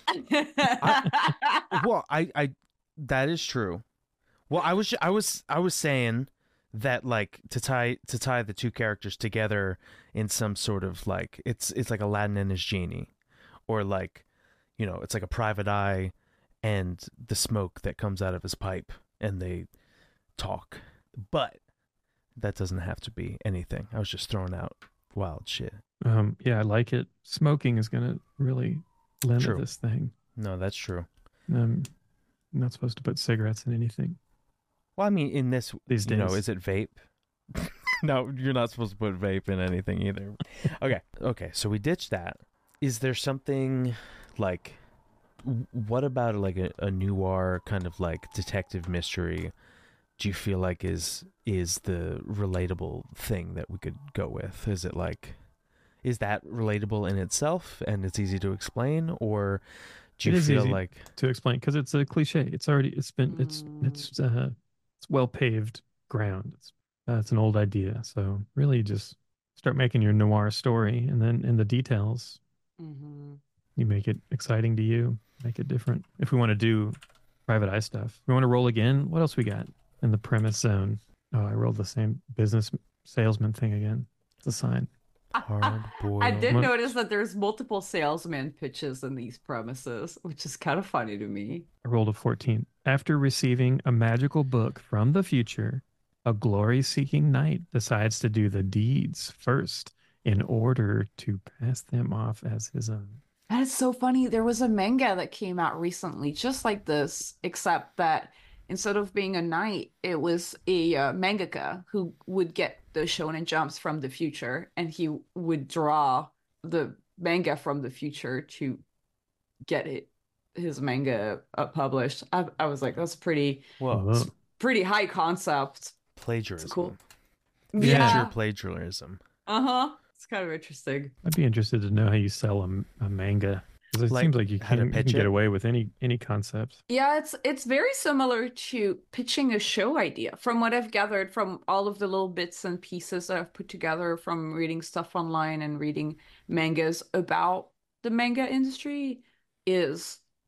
Speaker 2: Well, I I that is true. Well, I was I was I was saying that like to tie to tie the two characters together in some sort of like it's it's like Aladdin and his genie, or like you know it's like a private eye and the smoke that comes out of his pipe and they talk, but that doesn't have to be anything. I was just throwing out wild shit.
Speaker 3: Um, yeah, I like it. Smoking is gonna really limit
Speaker 2: True.
Speaker 3: this thing.
Speaker 2: No, that's true.
Speaker 3: Um, I'm not supposed to put cigarettes in anything
Speaker 2: Well, I mean, in this,
Speaker 3: these
Speaker 2: you
Speaker 3: days.
Speaker 2: know, is it vape? No, you're not supposed to put vape in anything either. Okay, okay, so we ditched that. Is there something like, w- what about like a, a noir kind of like detective mystery? Do you feel like is is the relatable thing that we could go with? Is it like, is that relatable in itself and it's easy to explain, or do
Speaker 3: It
Speaker 2: you
Speaker 3: is
Speaker 2: feel
Speaker 3: easy.
Speaker 2: like
Speaker 3: to explain because it's a cliche. It's already it's been it's it's uh it's well paved ground. It's uh, it's an old idea. So really just start making your noir story, and then in the details
Speaker 1: Mm-hmm.
Speaker 3: you make it exciting to you, make it different. If we want to do private eye stuff, we want to roll again. What else we got in the premise zone? Oh, I rolled the same business salesman thing again. It's a sign.
Speaker 2: hard boiled?
Speaker 1: I did
Speaker 3: What-
Speaker 1: notice that there's multiple salesman pitches in these premises, which is kind of funny to me.
Speaker 3: I rolled a fourteen. After receiving a magical book from the future, a glory seeking knight decides to do the deeds first in order to pass them off as his own.
Speaker 1: That is so funny. There was a manga that came out recently, just like this, except that instead of being a knight, it was a uh, mangaka who would get the Shonen Jumps from the future, and he would draw the manga from the future to get it his manga uh, published. I, I was like, that's pretty
Speaker 2: Whoa,
Speaker 3: Whoa.
Speaker 1: pretty high concept.
Speaker 2: plagiarism.
Speaker 1: cool.
Speaker 3: Yeah.
Speaker 2: Future plagiarism.
Speaker 1: Uh huh. It's kind of interesting.
Speaker 3: I'd be interested to know how you sell a, a manga. Because it
Speaker 2: Like,
Speaker 3: seems like you
Speaker 2: how to
Speaker 3: can, you can
Speaker 2: pitch
Speaker 3: get
Speaker 2: it?
Speaker 3: away with any any concept.
Speaker 1: Yeah, it's it's very similar to pitching a show idea. From what I've gathered from all of the little bits and pieces that I've put together from reading stuff online and reading mangas about the manga industry, is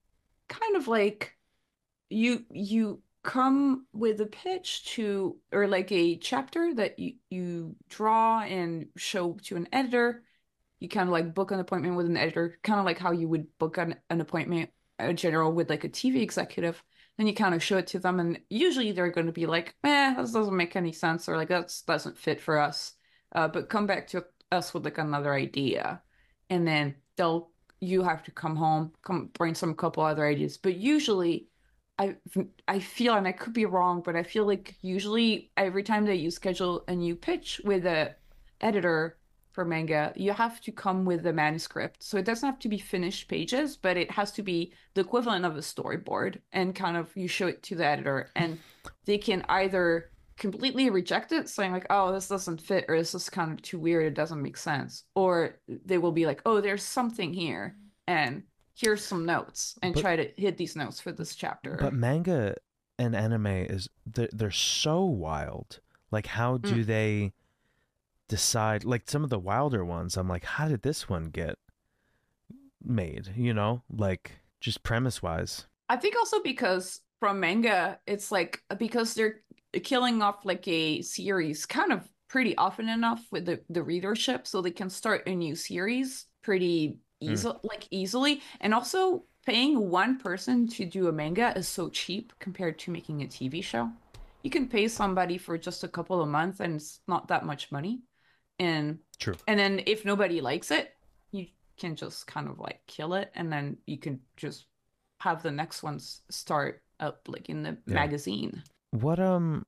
Speaker 1: kind of like you you come with a pitch to or like a chapter that you you draw and show to an editor. You kind of like book an appointment with an editor, kind of like how you would book an, an appointment in general with like a T V executive. Then you kind of show it to them, and usually they're going to be like, "Eh, this doesn't make any sense," or like, "That doesn't fit for us." Uh, but come back to us with like another idea, and then they'll you have to come home, come bring some couple other ideas. But usually, I I feel, and I could be wrong, but I feel like usually every time that you schedule a new pitch with a editor for manga, you have to come with a manuscript. So it doesn't have to be finished pages, but it has to be the equivalent of a storyboard. And kind of you show it to the editor, and they can either completely reject it, saying like, "Oh, this doesn't fit," or "This is kind of too weird, it doesn't make sense," or they will be like, "Oh, there's something here, and here's some notes, and
Speaker 2: But-
Speaker 1: try to hit these notes for this chapter."
Speaker 2: But manga and anime is they're, they're so wild. Like, how do
Speaker 1: Mm.
Speaker 2: they decide? Like some of the wilder ones, I'm like, how did this one get made? You know, like just premise wise.
Speaker 1: I think also because from manga, it's like because they're killing off like a series kind of pretty often enough with the, the readership, so they can start a new series pretty easy, like easily. And also paying one person to do a manga is so cheap compared to making a T V show. You can pay somebody for just a couple of months and it's not that much money. And
Speaker 2: True.
Speaker 1: and then if nobody likes it, you can just kind of like kill it, and then you can just have the next ones start up like in the
Speaker 2: Yeah.
Speaker 1: magazine.
Speaker 2: What um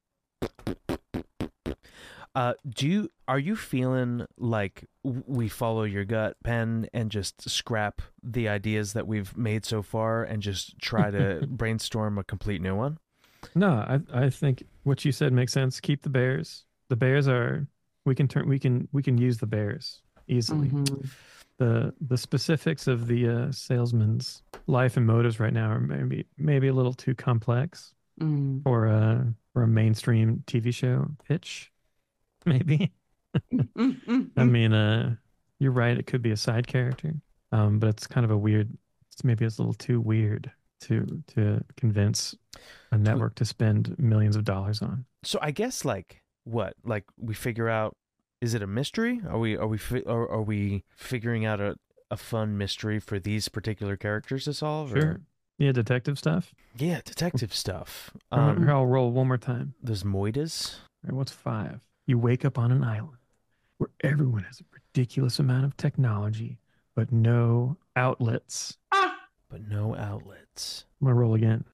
Speaker 2: uh do you are you feeling like w- we follow your gut, Pen, and just scrap the ideas that we've made so far and just try to brainstorm a complete new one?
Speaker 3: No, I I think what you said makes sense. Keep the bears. The bears are we can turn we can we can use the bears easily.
Speaker 1: Mhm.
Speaker 3: The the specifics of the uh, salesman's life and motives right now are maybe maybe a little too complex
Speaker 1: Mm.
Speaker 3: for a for a mainstream T V show pitch. Maybe.
Speaker 1: Mm, mm,
Speaker 3: I
Speaker 1: mm.
Speaker 3: mean, uh, you're right. It could be a side character, um, but it's kind of a weird. It's maybe it's a little too weird to to convince a network to spend millions of dollars on.
Speaker 2: So I guess like what? Like we figure out, is it a mystery? Are we are we fi- or are we figuring out a, a fun mystery for these particular characters to solve? or-
Speaker 3: Sure. Yeah, detective stuff.
Speaker 2: Yeah, detective stuff.
Speaker 3: Um,
Speaker 2: Um,
Speaker 3: Here, I'll roll one more time.
Speaker 2: there's Moidas.
Speaker 3: All right, what's five? You wake up on an island where everyone has a ridiculous amount of technology, but no outlets.
Speaker 1: Ah.
Speaker 2: But no outlets.
Speaker 3: I'm gonna roll again.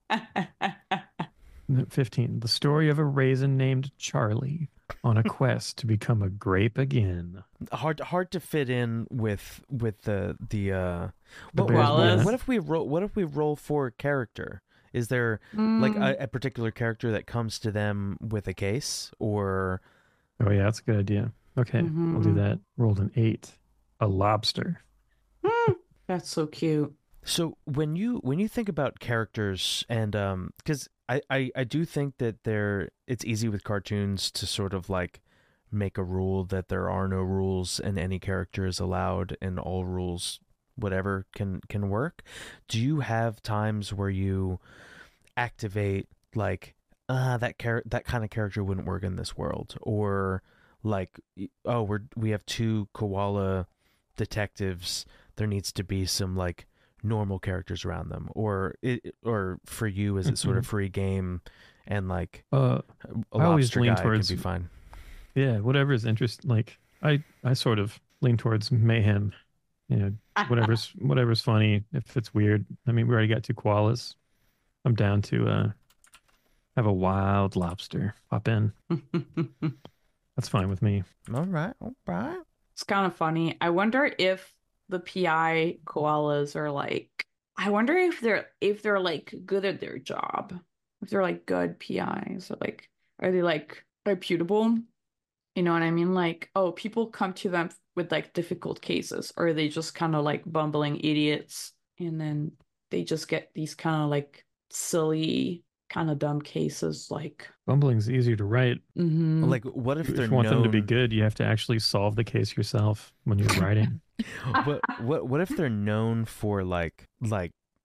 Speaker 3: fifteen. The story of a raisin named Charlie on a quest to become a grape again.
Speaker 2: Hard hard to fit in with with the the uh
Speaker 3: The
Speaker 2: what,
Speaker 3: Bears
Speaker 2: what-
Speaker 1: Wallace.
Speaker 2: what if we roll what if we roll for a character? Is there like
Speaker 1: Mm.
Speaker 2: a, a particular character that comes to them with a case, or
Speaker 3: Oh yeah, that's a good idea. Okay, we'll do
Speaker 1: Mhm.
Speaker 3: that. Rolled an eight. A lobster.
Speaker 1: Mm. That's so cute.
Speaker 2: so when you when you think about characters and um because I, I I do think that there it's easy with cartoons to sort of like make a rule that there are no rules and any character is allowed and all rules whatever can can work. Do you have times where you activate like uh that char- that kind of character wouldn't work in this world, or like y- oh we're we have two koala detectives, there needs to be some like normal characters around them, or it or for you is it sort of free game and like
Speaker 3: Uh,
Speaker 2: a
Speaker 3: I always
Speaker 2: lobster
Speaker 3: lean
Speaker 2: guy
Speaker 3: towards-
Speaker 2: can be fine?
Speaker 3: yeah, whatever is interest. Like I, I sort of lean towards mayhem. You know, whatever's whatever's funny. If it's weird, I mean, we already got two koalas. I'm down to uh have a wild lobster pop in. That's fine with me.
Speaker 2: All right, all right.
Speaker 1: It's kind of funny. I wonder if the P I koalas are like, I wonder if they're if they're like good at their job. If they're like good P Is, or like are they like reputable? You know what I mean? Like, oh, people come to them with like difficult cases, or are they just kind of like bumbling idiots, and then they just get these kind of like silly, kind of dumb cases, like,
Speaker 3: Bumbling's easier to write.
Speaker 1: mhm.
Speaker 2: Like what if
Speaker 3: If
Speaker 2: they're
Speaker 3: you want them to be
Speaker 2: known-
Speaker 3: good, you have to actually solve the case yourself when you're writing.
Speaker 2: what what what if they're known for like like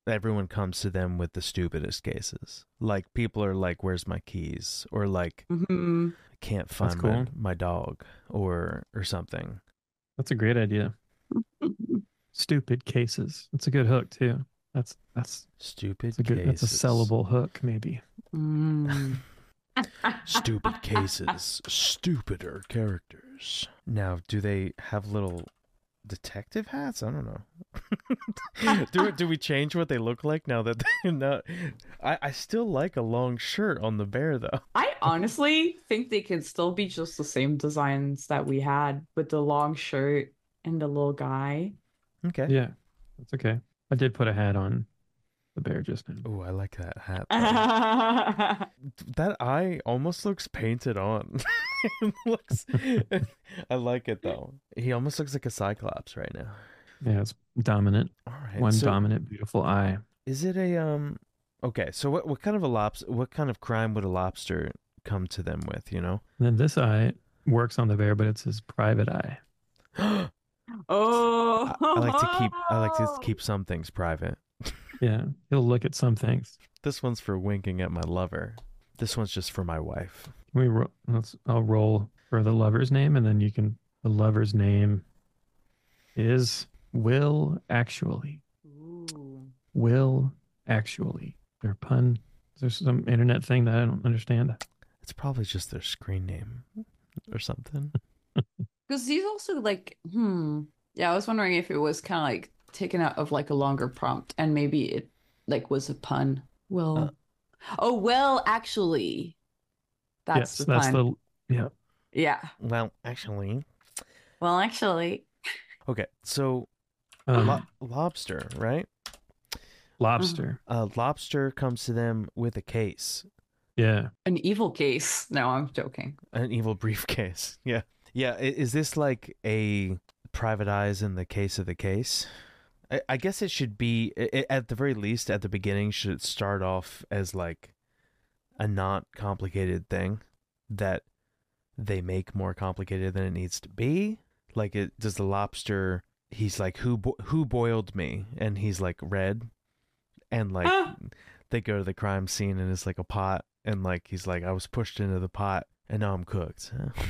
Speaker 2: everyone comes to them with the stupidest cases. Like people are like, "Where's my keys?" Or like,
Speaker 1: Mhm.
Speaker 2: "Can't find
Speaker 3: cool.
Speaker 2: my, my dog," or or something.
Speaker 3: That's a great idea. Stupid cases. That's a good hook too. That's that's
Speaker 2: Stupid
Speaker 3: that's a good.
Speaker 2: cases.
Speaker 3: That's a sellable hook, maybe.
Speaker 1: Mm.
Speaker 2: Stupid cases. Stupider characters. Now, do they have little detective hats? I don't know. do do we change what they look like now that they're not? I I still like a long shirt on the bear though.
Speaker 1: I honestly think they can still be just the same designs that we had with the long shirt and the little guy.
Speaker 2: Okay.
Speaker 3: Yeah, that's okay. I did put a hat on the bear just now.
Speaker 2: Oh, I like that hat. though. That eye almost looks painted on. It looks. I like it though. He almost looks like a cyclops right now.
Speaker 3: Yeah, it's dominant.
Speaker 2: All right.
Speaker 3: One
Speaker 2: so
Speaker 3: dominant, beautiful eye.
Speaker 2: is it a um? Okay, so what what kind of a lobster? What kind of crime would a lobster come to them with? You know.
Speaker 3: And then this eye works on the bear, but it's his private eye.
Speaker 1: Oh,
Speaker 2: I, I like to keep. I like to keep some things private.
Speaker 3: Yeah, he'll look at some things.
Speaker 2: This one's for winking at my lover. This one's just for my wife.
Speaker 3: We ro- let's. I'll roll for the lover's name, and then you can. The lover's name is Will Actually.
Speaker 1: Ooh.
Speaker 3: Will Actually. There a pun? Is there some internet thing that I don't understand?
Speaker 2: It's probably just their screen name or something.
Speaker 1: Because these also like, hmm. Yeah, I was wondering if it was kind of like taken out of like a longer prompt and maybe it like was a pun. Well,
Speaker 2: Uh,
Speaker 1: oh, well, actually, that's
Speaker 3: yes,
Speaker 1: the
Speaker 3: that's
Speaker 1: pun.
Speaker 3: the. Yeah.
Speaker 1: Yeah.
Speaker 2: Well, actually,
Speaker 1: Well, actually,
Speaker 2: okay. So
Speaker 3: Um,
Speaker 2: lo- lobster, right?
Speaker 3: lobster.
Speaker 2: A lobster comes to them with a case,
Speaker 3: Yeah.
Speaker 1: an evil case. No, I'm joking.
Speaker 2: an evil briefcase. Yeah, yeah. i- Is this like a private eyes in the case of the case? I, I guess it should be i- i- at the very least at the beginning. Should it start off as like a not complicated thing that they make more complicated than it needs to be? Like, it does the lobster? He's like, who bo- who boiled me? And he's like red, and like
Speaker 1: Ah.
Speaker 2: they go to the crime scene and it's like a pot, and like he's like, I was pushed into the pot and now I'm cooked.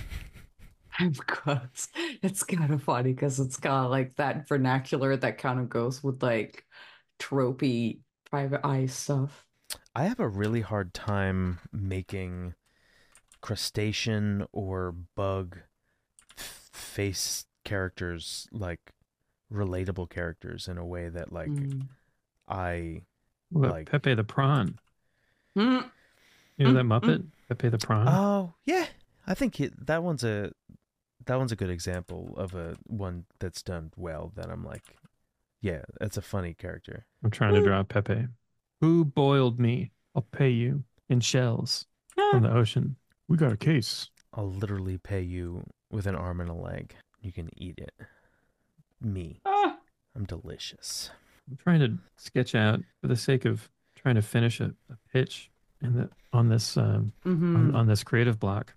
Speaker 1: I'm cooked. It's kind of funny because it's got like that vernacular that kind of goes with like tropey private eye stuff.
Speaker 2: I have a really hard time making crustacean or bug f- face characters like relatable characters in a way that like
Speaker 1: Mm.
Speaker 2: I
Speaker 3: What about
Speaker 2: like-
Speaker 3: Pepe the prawn?
Speaker 1: Mm.
Speaker 3: You know that
Speaker 1: Mm,
Speaker 3: Muppet? Pepe the prawn?
Speaker 2: oh yeah, I think it, that one's a that one's a good example of a one that's done well. That I'm like, yeah, that's a funny character.
Speaker 3: I'm trying to draw Pepe. Who boiled me? I'll pay you in shells from the ocean. We got a case.
Speaker 2: I'll literally pay you with an arm and a leg. You can eat it. Me,
Speaker 1: Ah.
Speaker 2: I'm delicious.
Speaker 3: I'm trying to sketch out for the sake of trying to finish a, a pitch in the, on this um,
Speaker 1: Mhm.
Speaker 3: on, on this creative block.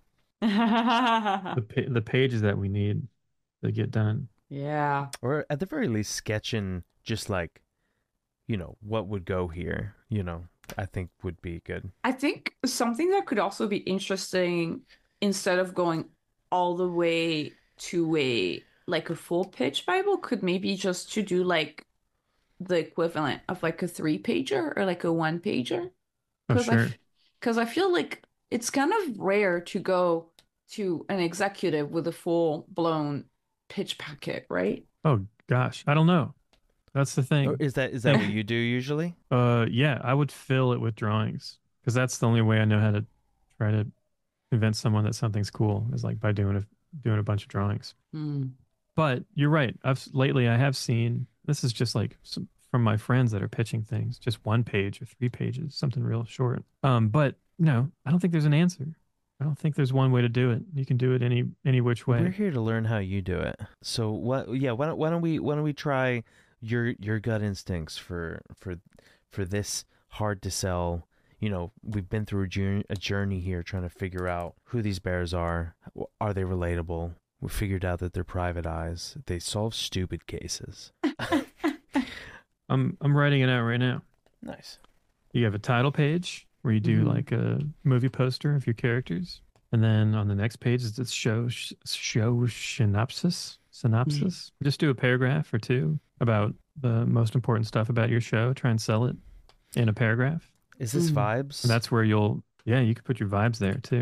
Speaker 3: The pa- the pages that we need to get done.
Speaker 1: Yeah.
Speaker 2: Or at the very least, sketching just like, you know, what would go here. You know, I think would be good.
Speaker 1: I think something that could also be interesting instead of going all the way to a like a full pitch Bible could maybe just to do like the equivalent of like a three pager or like a one pager.
Speaker 3: Oh,
Speaker 1: Because I,
Speaker 3: sure.
Speaker 1: f- 'cause I feel like it's kind of rare to go to an executive with a full blown pitch packet, right?
Speaker 3: Oh gosh, I don't know. That's the
Speaker 2: Or
Speaker 3: thing.
Speaker 2: is that is that what you do usually?
Speaker 3: Uh, yeah, I would fill it with drawings because that's the only way I know how to try to convince someone that something's cool is like by doing a doing a bunch of drawings.
Speaker 1: Hmm.
Speaker 3: But you're right. I've lately I have seen this is just like some, from my friends that are pitching things, just one page or three pages, something real short. Um, but you know, I don't think there's an answer. I don't think there's one way to do it. You can do it any any which way.
Speaker 2: We're here to learn how you do it. So what? Yeah. Why don't Why don't we Why don't we try your your gut instincts for for for this hard to sell. You know, we've been through a journey, a journey here trying to figure out who these bears are. Are they relatable? We figured out that they're private eyes. They solve stupid cases.
Speaker 3: I'm I'm writing it out right now.
Speaker 2: Nice.
Speaker 3: You have a title page where you do
Speaker 1: Mhm.
Speaker 3: like a movie poster of your characters, and then on the next page is this show sh- show synopsis. Synopsis. Just do a paragraph or two about the most important stuff about your show. Try and sell it in a paragraph.
Speaker 2: Is this
Speaker 1: Mm.
Speaker 2: vibes?
Speaker 3: And that's where you'll yeah you could put your vibes there too.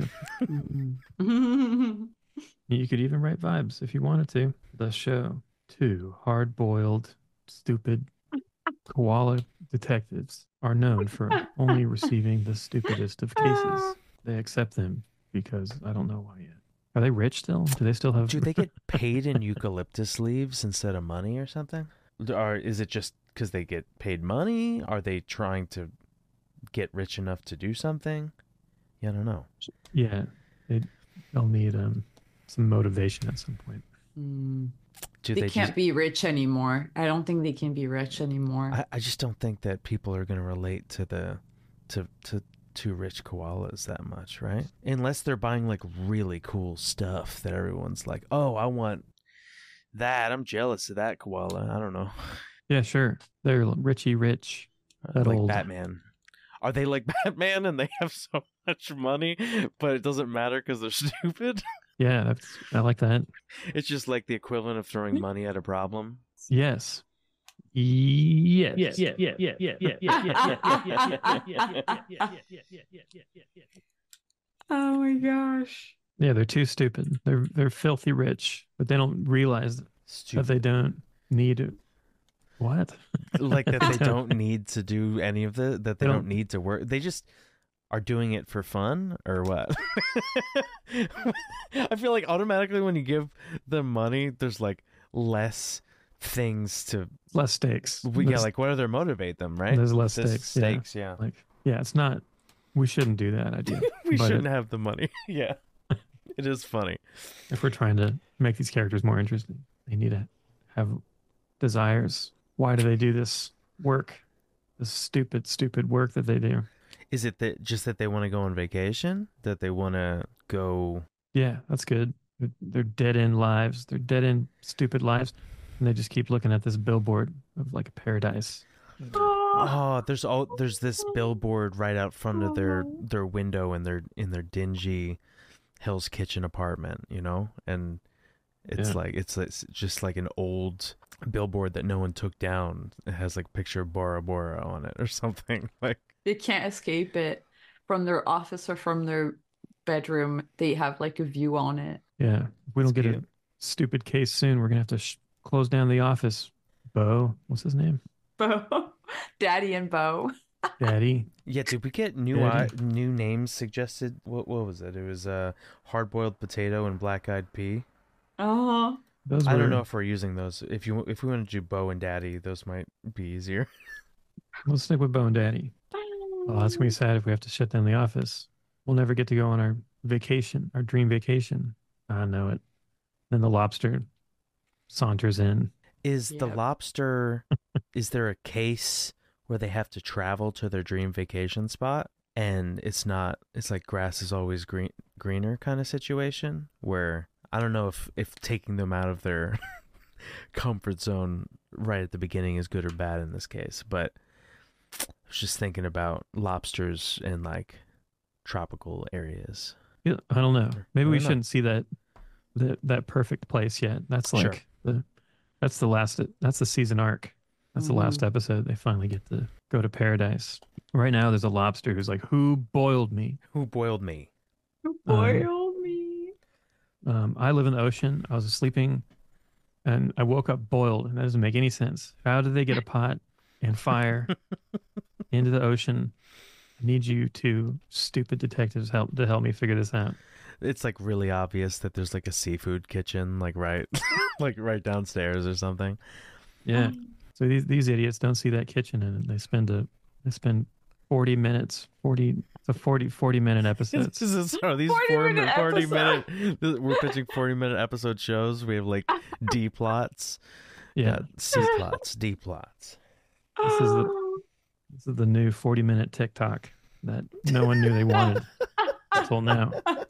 Speaker 1: Mm.
Speaker 3: You could even write vibes if you wanted to. The show. Two hard-boiled, stupid koala detectives are known for only receiving the stupidest of cases. They accept them because I don't know why yet. Are they rich still? Do they still have?
Speaker 2: Do they get paid in eucalyptus leaves instead of money or something? Or is it just because they get paid money? Are they trying to get rich enough to do something? Yeah, I don't know.
Speaker 3: Yeah, they, they'll need um some motivation at some point.
Speaker 1: Mm.
Speaker 2: Do
Speaker 1: They,
Speaker 2: they
Speaker 1: can't
Speaker 2: just,
Speaker 1: be rich anymore. I don't think they can be rich anymore.
Speaker 2: I, I just don't think that people are going to relate to the to to to rich koalas that much, right? Unless they're buying like really cool stuff that everyone's like, "Oh, I want that. I'm jealous of that koala." I don't know.
Speaker 3: Yeah, sure. They're Richie Rich. That
Speaker 2: like
Speaker 3: old-
Speaker 2: Batman. Are they like Batman and they have so much money, but it doesn't matter because they're stupid?
Speaker 3: Yeah, that's I like that.
Speaker 2: It's just like the equivalent of throwing money at a problem.
Speaker 3: Yes. Yes.
Speaker 4: Yeah, yeah, yeah, yeah, yeah, yeah, yeah, yeah, yeah, yeah, yeah, yeah, yeah, yeah, yeah, yeah, yeah, yeah, yeah, yeah.
Speaker 1: Oh my gosh.
Speaker 3: Yeah, they're too stupid. They're they're filthy rich, but they don't realize that
Speaker 2: Stupid.
Speaker 3: they don't need it. What?
Speaker 2: Like that they don't need to do any of the that they
Speaker 3: They
Speaker 2: don't,
Speaker 3: don't-
Speaker 2: need to work. They just are doing it for fun or what? I feel like automatically when you give them money, there's like less things to
Speaker 3: Less stakes.
Speaker 2: we yeah,
Speaker 3: There's-
Speaker 2: like what other motivate them, right?
Speaker 3: There's less
Speaker 2: There's
Speaker 3: stakes. Yeah.
Speaker 2: Stakes, yeah.
Speaker 3: Like yeah, it's not. We shouldn't do that idea.
Speaker 2: We
Speaker 3: But
Speaker 2: shouldn't
Speaker 3: it-
Speaker 2: have the money. Yeah. It is funny.
Speaker 3: If we're trying to make these characters more interesting, they need to have desires. Why do they do this work? This stupid, stupid work that they do.
Speaker 2: Is it that just that they want to go on vacation? That they want to go
Speaker 3: Yeah, that's good. They're, they're dead end lives. They're dead end stupid lives, and they just keep looking at this billboard of like a paradise.
Speaker 2: Oh, there's all there's this billboard right out front of their their window in their in their dingy Hell's Kitchen apartment, you know? And it's
Speaker 3: Yeah.
Speaker 2: like it's, it's just like an old billboard that no one took down. It has like a picture of Bora Bora on it or something. Like
Speaker 1: They can't escape it from their office or from their bedroom. They have like a view on it.
Speaker 3: Yeah, if we don't
Speaker 2: It's
Speaker 3: get a
Speaker 2: cute.
Speaker 3: stupid case soon, we're gonna have to sh- close down the office. Bo, what's his name?
Speaker 1: Bo, Daddy and Bo.
Speaker 3: Daddy.
Speaker 2: yeah, did we get new
Speaker 3: Yeah.
Speaker 2: eye, new names suggested? What what was it? It was uh hard boiled potato and black eyed pea.
Speaker 1: Oh,
Speaker 3: Those
Speaker 2: I
Speaker 3: were,
Speaker 2: don't know if we're using those. If you if we want to do Bo and Daddy, those might be easier.
Speaker 3: Let's stick with Bo and Daddy. Oh, that's gonna be sad if we have to shut down the office. We'll never get to go on our vacation, our dream vacation. I know it. Then the lobster saunters in.
Speaker 2: Is the
Speaker 1: Yep.
Speaker 2: lobster is there a case where they have to travel to their dream vacation spot and it's not it's like grass is always green greener kind of situation where I don't know if if taking them out of their comfort zone right at the beginning is good or bad in this case, but I was just thinking about lobsters in like tropical areas.
Speaker 3: Yeah, I don't know. Maybe
Speaker 2: I
Speaker 3: we
Speaker 2: don't know.
Speaker 3: shouldn't see that that that perfect place yet. That's like
Speaker 2: Sure.
Speaker 3: the that's the last that's the season arc. That's the last episode. They finally get to go to paradise. Right now, there's a lobster who's like, "Who boiled me?"
Speaker 2: Who boiled me?
Speaker 1: who boiled me.
Speaker 3: Um, I live in the ocean. I was sleeping, and I woke up boiled, and that doesn't make any sense. How did they get a pot and fire into the ocean? I need you two stupid detectives help to help me figure this out.
Speaker 2: It's like really obvious that there's like a seafood kitchen like right like right downstairs or something.
Speaker 3: Yeah. So these these idiots don't see that kitchen, and they spend a they spend forty minutes, forty to forty, forty minute episodes.
Speaker 2: This is are these
Speaker 1: forty
Speaker 2: four
Speaker 1: minute
Speaker 2: forty
Speaker 1: episode.
Speaker 2: minute we're pitching forty minute episode shows. We have like D plots.
Speaker 3: Yeah,
Speaker 2: C plots, D plots.
Speaker 3: This is the- this is the new forty minute TikTok that no one knew they wanted until now.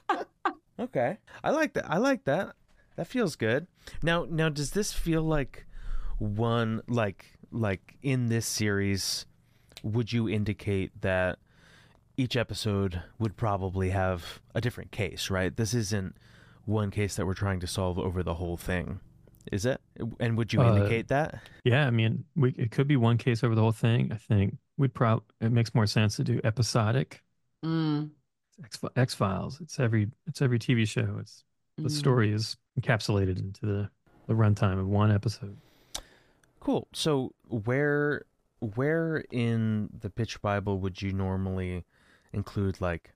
Speaker 2: Okay. I like that. I like that. That feels good. Now now does this feel like one like like in this series would you indicate that each episode would probably have a different case, right? This isn't one case that we're trying to solve over the whole thing, is it? And would you
Speaker 3: Uh,
Speaker 2: indicate that?
Speaker 3: Yeah, I mean, we it could be one case over the whole thing. I think we'd probably it makes more sense to do episodic.
Speaker 1: Mm,
Speaker 3: X X Files. It's every it's every T V show. It's the
Speaker 1: mm.
Speaker 3: story is encapsulated into the the runtime of one episode.
Speaker 2: Cool. So where where in the pitch Bible would you normally include like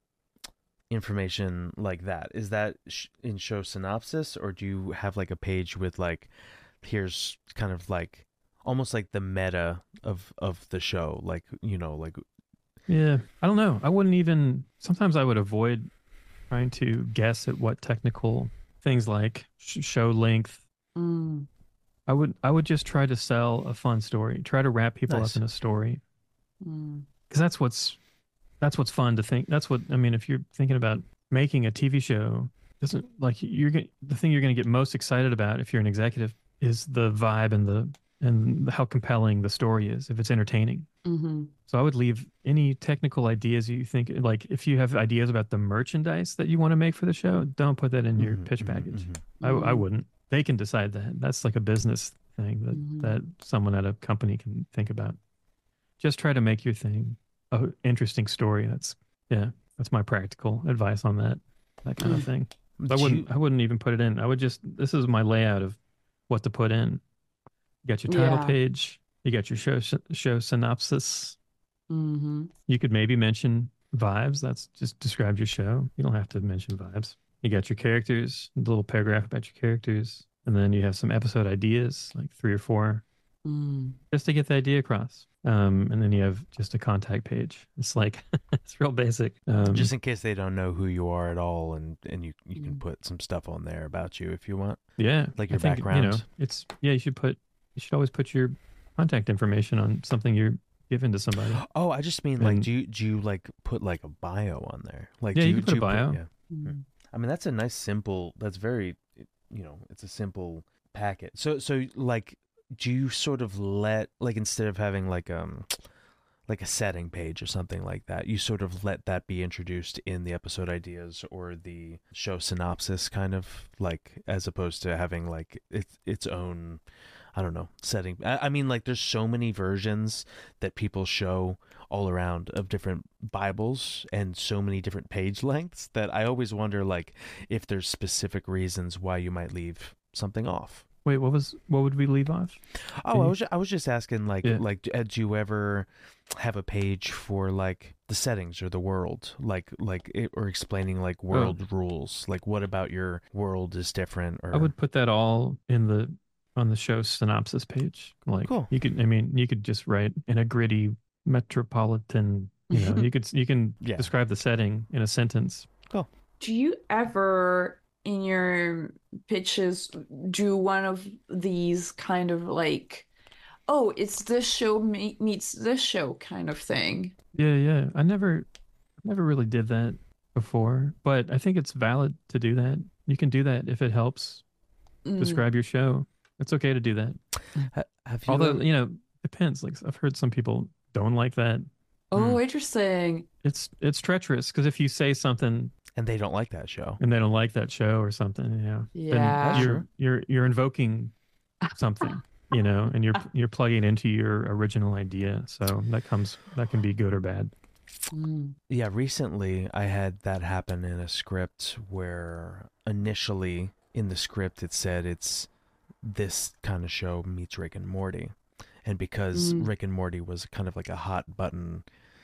Speaker 2: information like that? Is that sh- in show synopsis, or do you have like a page with like, here's kind of like almost like the meta of of the show, like, you know, like
Speaker 3: Yeah, I don't know. I wouldn't even. Sometimes I would avoid trying to guess at what technical things like sh- show length.
Speaker 1: Mm.
Speaker 3: I would I would just try to sell a fun story. Try to wrap people
Speaker 2: Nice.
Speaker 3: up in a story,
Speaker 1: Mm.
Speaker 3: because that's what's that's what's fun to think. That's what I mean. If you're thinking about making a T V show, doesn't like you're gonna, the thing you're going to get most excited about if you're an executive is the vibe and the and how compelling the story is. If it's entertaining.
Speaker 1: Mm-hmm.
Speaker 3: So I would leave any technical ideas you think, like if you have ideas about the merchandise that you want to make for the show, don't put that in your
Speaker 2: Mhm,
Speaker 3: pitch
Speaker 2: mhm,
Speaker 3: package.
Speaker 2: mhm.
Speaker 3: I, I
Speaker 1: Mhm.
Speaker 3: wouldn't. They can decide that. That's like a business thing that,
Speaker 1: Mhm.
Speaker 3: that someone at a company can think about. Just try to make your thing a interesting story. That's yeah. That's my practical advice on that that kind of
Speaker 1: Mm.
Speaker 3: thing. I
Speaker 2: Do
Speaker 3: wouldn't.
Speaker 2: you-
Speaker 3: I wouldn't even put it in. I would just. This is my layout of what to put in. You got your title
Speaker 1: Yeah.
Speaker 3: page. You got your show show synopsis.
Speaker 1: Mm-hmm.
Speaker 3: You could maybe mention vibes. That's just describes your show. You don't have to mention vibes. You got your characters, a little paragraph about your characters, and then you have some episode ideas, like three or four,
Speaker 1: Mm.
Speaker 3: just to get the idea across. Um, and then you have just a contact page. It's like it's real basic. Um,
Speaker 2: Just in case they don't know who you are at all, and and you you can
Speaker 1: Mm.
Speaker 2: put some stuff on there about you if you want.
Speaker 3: yeah,
Speaker 2: like
Speaker 3: I
Speaker 2: your
Speaker 3: think, You know,
Speaker 2: background.
Speaker 3: it's yeah. You should put. You should always put your contact information on something you're giving to somebody.
Speaker 2: Oh, I just mean like,
Speaker 3: And-
Speaker 2: do you do you like put like a bio on there? Like,
Speaker 3: Yeah,
Speaker 2: do
Speaker 3: you
Speaker 2: you
Speaker 3: can put
Speaker 2: do
Speaker 3: a bio.
Speaker 2: yeah.
Speaker 1: Mm.
Speaker 2: I mean, that's a nice, simple. That's very, you know, it's a simple packet. So, so like, do you sort of let like instead of having like um, like a setting page or something like that, you sort of let that be introduced in the episode ideas or the show synopsis, kind of like as opposed to having like its its own. I don't know, setting. I, I mean, like, there's so many versions that people show all around of different Bibles and so many different page lengths that I always wonder, like, if there's specific reasons why you might leave something off.
Speaker 3: Wait, what was what would we leave off?
Speaker 2: Oh,
Speaker 3: Can
Speaker 2: I
Speaker 3: you-
Speaker 2: was ju- I was just asking, like,
Speaker 3: Yeah.
Speaker 2: like, uh, do you ever have a page for like the settings or the world, like, like, it, or explaining like world rules, like, what about your world is different? Or
Speaker 3: I would put that all in the on the show synopsis page. Like
Speaker 2: Cool.
Speaker 3: you could, I mean, you could just write in a gritty metropolitan. You know, you could you can
Speaker 2: Yeah.
Speaker 3: describe the setting in a sentence.
Speaker 1: Do you ever in your pitches do one of these kind of like, oh, it's this show me- meets this show kind of thing?
Speaker 3: Yeah, yeah. I never, never really did that before, but I think it's valid to do that. You can do that if it helps
Speaker 1: Mm.
Speaker 3: describe your show. It's okay to do that.
Speaker 2: Ha- have you
Speaker 3: Although
Speaker 2: ever-
Speaker 3: you know, depends. Like I've heard some people don't like that.
Speaker 1: Oh, interesting.
Speaker 3: It's it's treacherous because if you say something
Speaker 2: and they don't like that show.
Speaker 3: and they don't like that show or something, you know,
Speaker 1: Yeah.
Speaker 3: then
Speaker 2: That's
Speaker 3: you're
Speaker 2: true.
Speaker 3: you're you're invoking something, you know, and you're you're plugging into your original idea. So that comes that can be good or bad.
Speaker 1: Mm.
Speaker 2: Yeah, recently I had that happen in a script where initially in the script it said it's this kind of show meets Rick and Morty. And because
Speaker 1: Mm.
Speaker 2: Rick and Morty was kind of like a hot button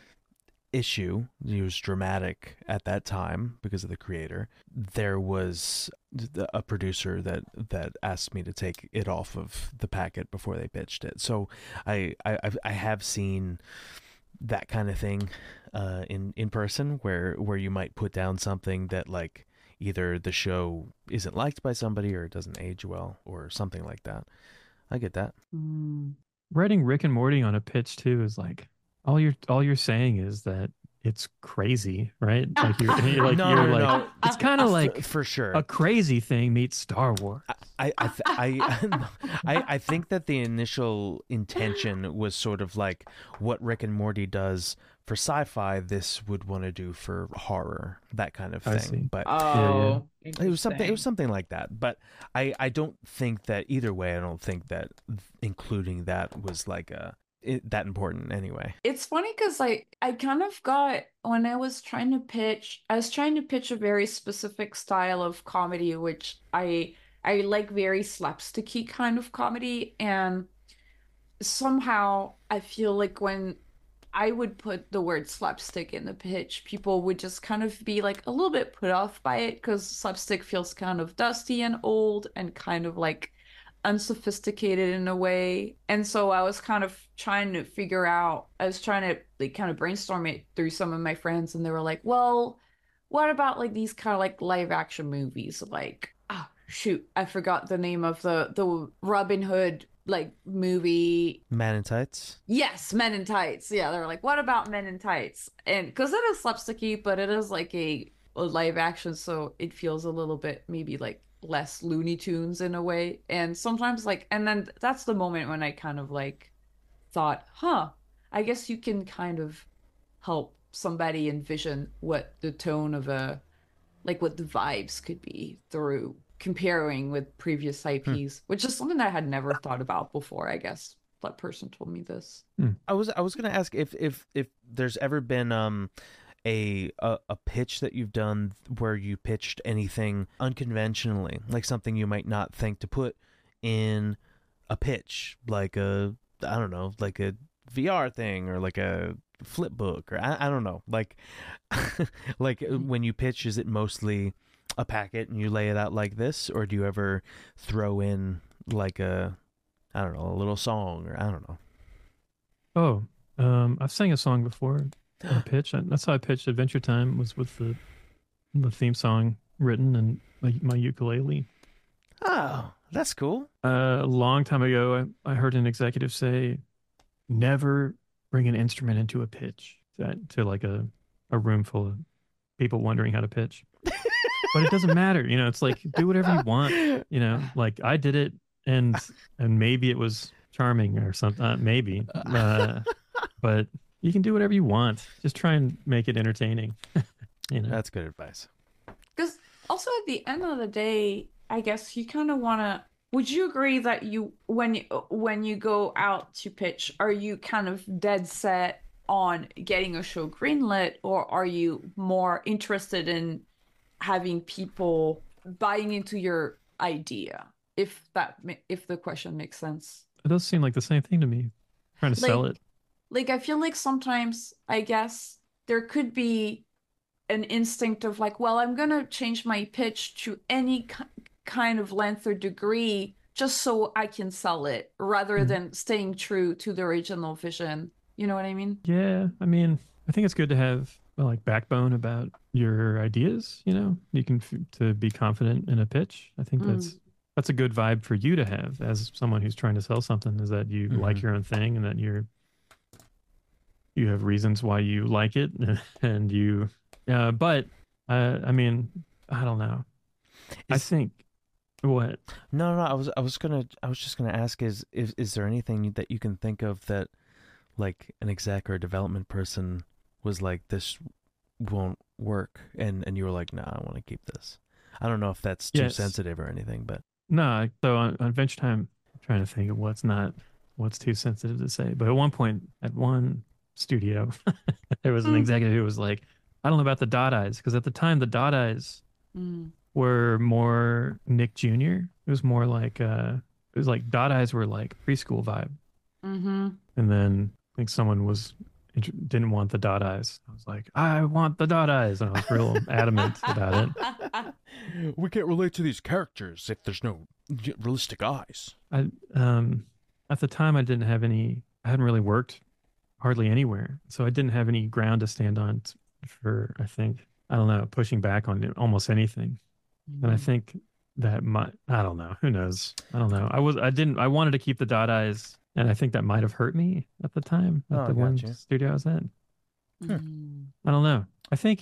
Speaker 2: issue, it was dramatic at that time because of the creator, there was th- a producer that that asked me to take it off of the packet before they pitched it. So I I I've- I have seen that kind of thing uh, in in person where where you might put down something that like either the show isn't liked by somebody or it doesn't age well or something like that. I get that.
Speaker 1: Mm.
Speaker 3: Writing Rick and Morty on a pitch too is like all you're all you're saying is that it's crazy, right? Like you're, you're like
Speaker 2: No,
Speaker 3: you're
Speaker 2: no,
Speaker 3: like
Speaker 2: no.
Speaker 3: it's kind of like
Speaker 2: for, for sure.
Speaker 3: a crazy thing meets Star Wars.
Speaker 2: I I, th- I I I think that the initial intention was sort of like what Rick and Morty does for sci-fi, this would want to do for horror, that kind of
Speaker 3: I
Speaker 2: thing.
Speaker 3: see.
Speaker 2: But
Speaker 1: Oh,
Speaker 2: it was something. It was something like that. But I I don't think that either way. I don't think that including that was like a it, that important anyway.
Speaker 1: It's funny because like I kind of got when I was trying to pitch, I was trying to pitch a very specific style of comedy, which I I like very slapsticky kind of comedy, and somehow I feel like when I would put the word slapstick in the pitch, people would just kind of be like a little bit put off by it because slapstick feels kind of dusty and old and kind of like unsophisticated in a way. And so I was kind of trying to figure out, I was trying to like kind of brainstorm it through some of my friends, and they were like, well, what about like these kind of like live action movies? Like, ah, shoot, I forgot the name of the the Robin Hood like movie.
Speaker 2: Man in Tights.
Speaker 1: Yes, Men in Tights. Yeah, they're like, what about Men in Tights? And because it is slapsticky, but it is like a, a live action, so it feels a little bit maybe like less Looney Tunes in a way. And sometimes like, and then that's the moment when I kind of like thought, huh, I guess you can kind of help somebody envision what the tone of a, like what the vibes could be through comparing with previous I Ps, hmm. which is something that I had never thought about before, I guess. That person told me this.
Speaker 2: Hmm. I was I was gonna ask if if if there's ever been um a, a a pitch that you've done where you pitched anything unconventionally, like something you might not think to put in a pitch, like a I don't know, like a V R thing or like a flip book or I, I don't know, like like when you pitch, is it mostly a packet and you lay it out like this, or do you ever throw in like a I don't know, a little song, or I don't know?
Speaker 3: Oh, um, I've sang a song before. A pitch. That's how I pitched Adventure Time, was with the the theme song written and my, my ukulele.
Speaker 2: Oh, that's cool.
Speaker 3: Uh, a long time ago, I, I heard an executive say, "Never bring an instrument into a pitch." That to like a a room full of people wondering how to pitch. But it doesn't matter, you know. It's like do whatever you want, you know. Like I did it, and and maybe it was charming or something. Uh, maybe, uh, but you can do whatever you want. Just try and make it entertaining. You know,
Speaker 2: that's good advice.
Speaker 1: Because also at the end of the day, I guess you kind of want to. Would you agree that you when you when you go out to pitch, are you kind of dead set on getting a show greenlit, or are you more interested in having people buying into your idea, if that if the question makes sense?
Speaker 3: It does seem like the same thing to me, trying to
Speaker 1: like,
Speaker 3: sell it.
Speaker 1: Like I feel like sometimes I guess there could be an instinct of like, well, I'm gonna change my pitch to any ki- kind of length or degree just so I can sell it, rather mm-hmm. than staying true to the original vision. You know what I mean?
Speaker 3: Yeah, I mean, I think it's good to have well, like backbone about your ideas, you know. You can f- to be confident in a pitch. I think that's mm. that's a good vibe for you to have as someone who's trying to sell something, is that you mm-hmm. like your own thing and that you're you have reasons why you like it, and you uh but uh I mean, I don't know. Is, I think what?
Speaker 2: No, no, I was I was going to I was just going to ask is, is is there anything that you can think of that like an exec or a development person was like, this won't work, and and you were like, nah, I want to keep this? I don't know if that's too yes. sensitive or anything, but
Speaker 3: no. So on, on Adventure Time, I'm trying to think of what's not what's too sensitive to say. But at one point, at one studio, there was an mm. executive who was like, I don't know about the dot eyes, because at the time the dot eyes mm. were more Nick Junior It was more like uh, it was like dot eyes were like preschool vibe,
Speaker 1: mm-hmm.
Speaker 3: and then I think someone was. Didn't want the dot eyes. I was like, I want the dot eyes, and I was real adamant about it.
Speaker 2: We can't relate to these characters if there's no realistic eyes.
Speaker 3: I um, at the time I didn't have any. I hadn't really worked hardly anywhere, so I didn't have any ground to stand on t- for. I think I don't know, pushing back on almost anything, mm-hmm. and I think that might. I don't know. Who knows? I don't know. I was. I didn't. I wanted to keep the dot eyes. And I think that might have hurt me at the time, at
Speaker 2: oh,
Speaker 3: the one
Speaker 2: you.
Speaker 3: studio I was at.
Speaker 1: Mm.
Speaker 3: I don't know. I think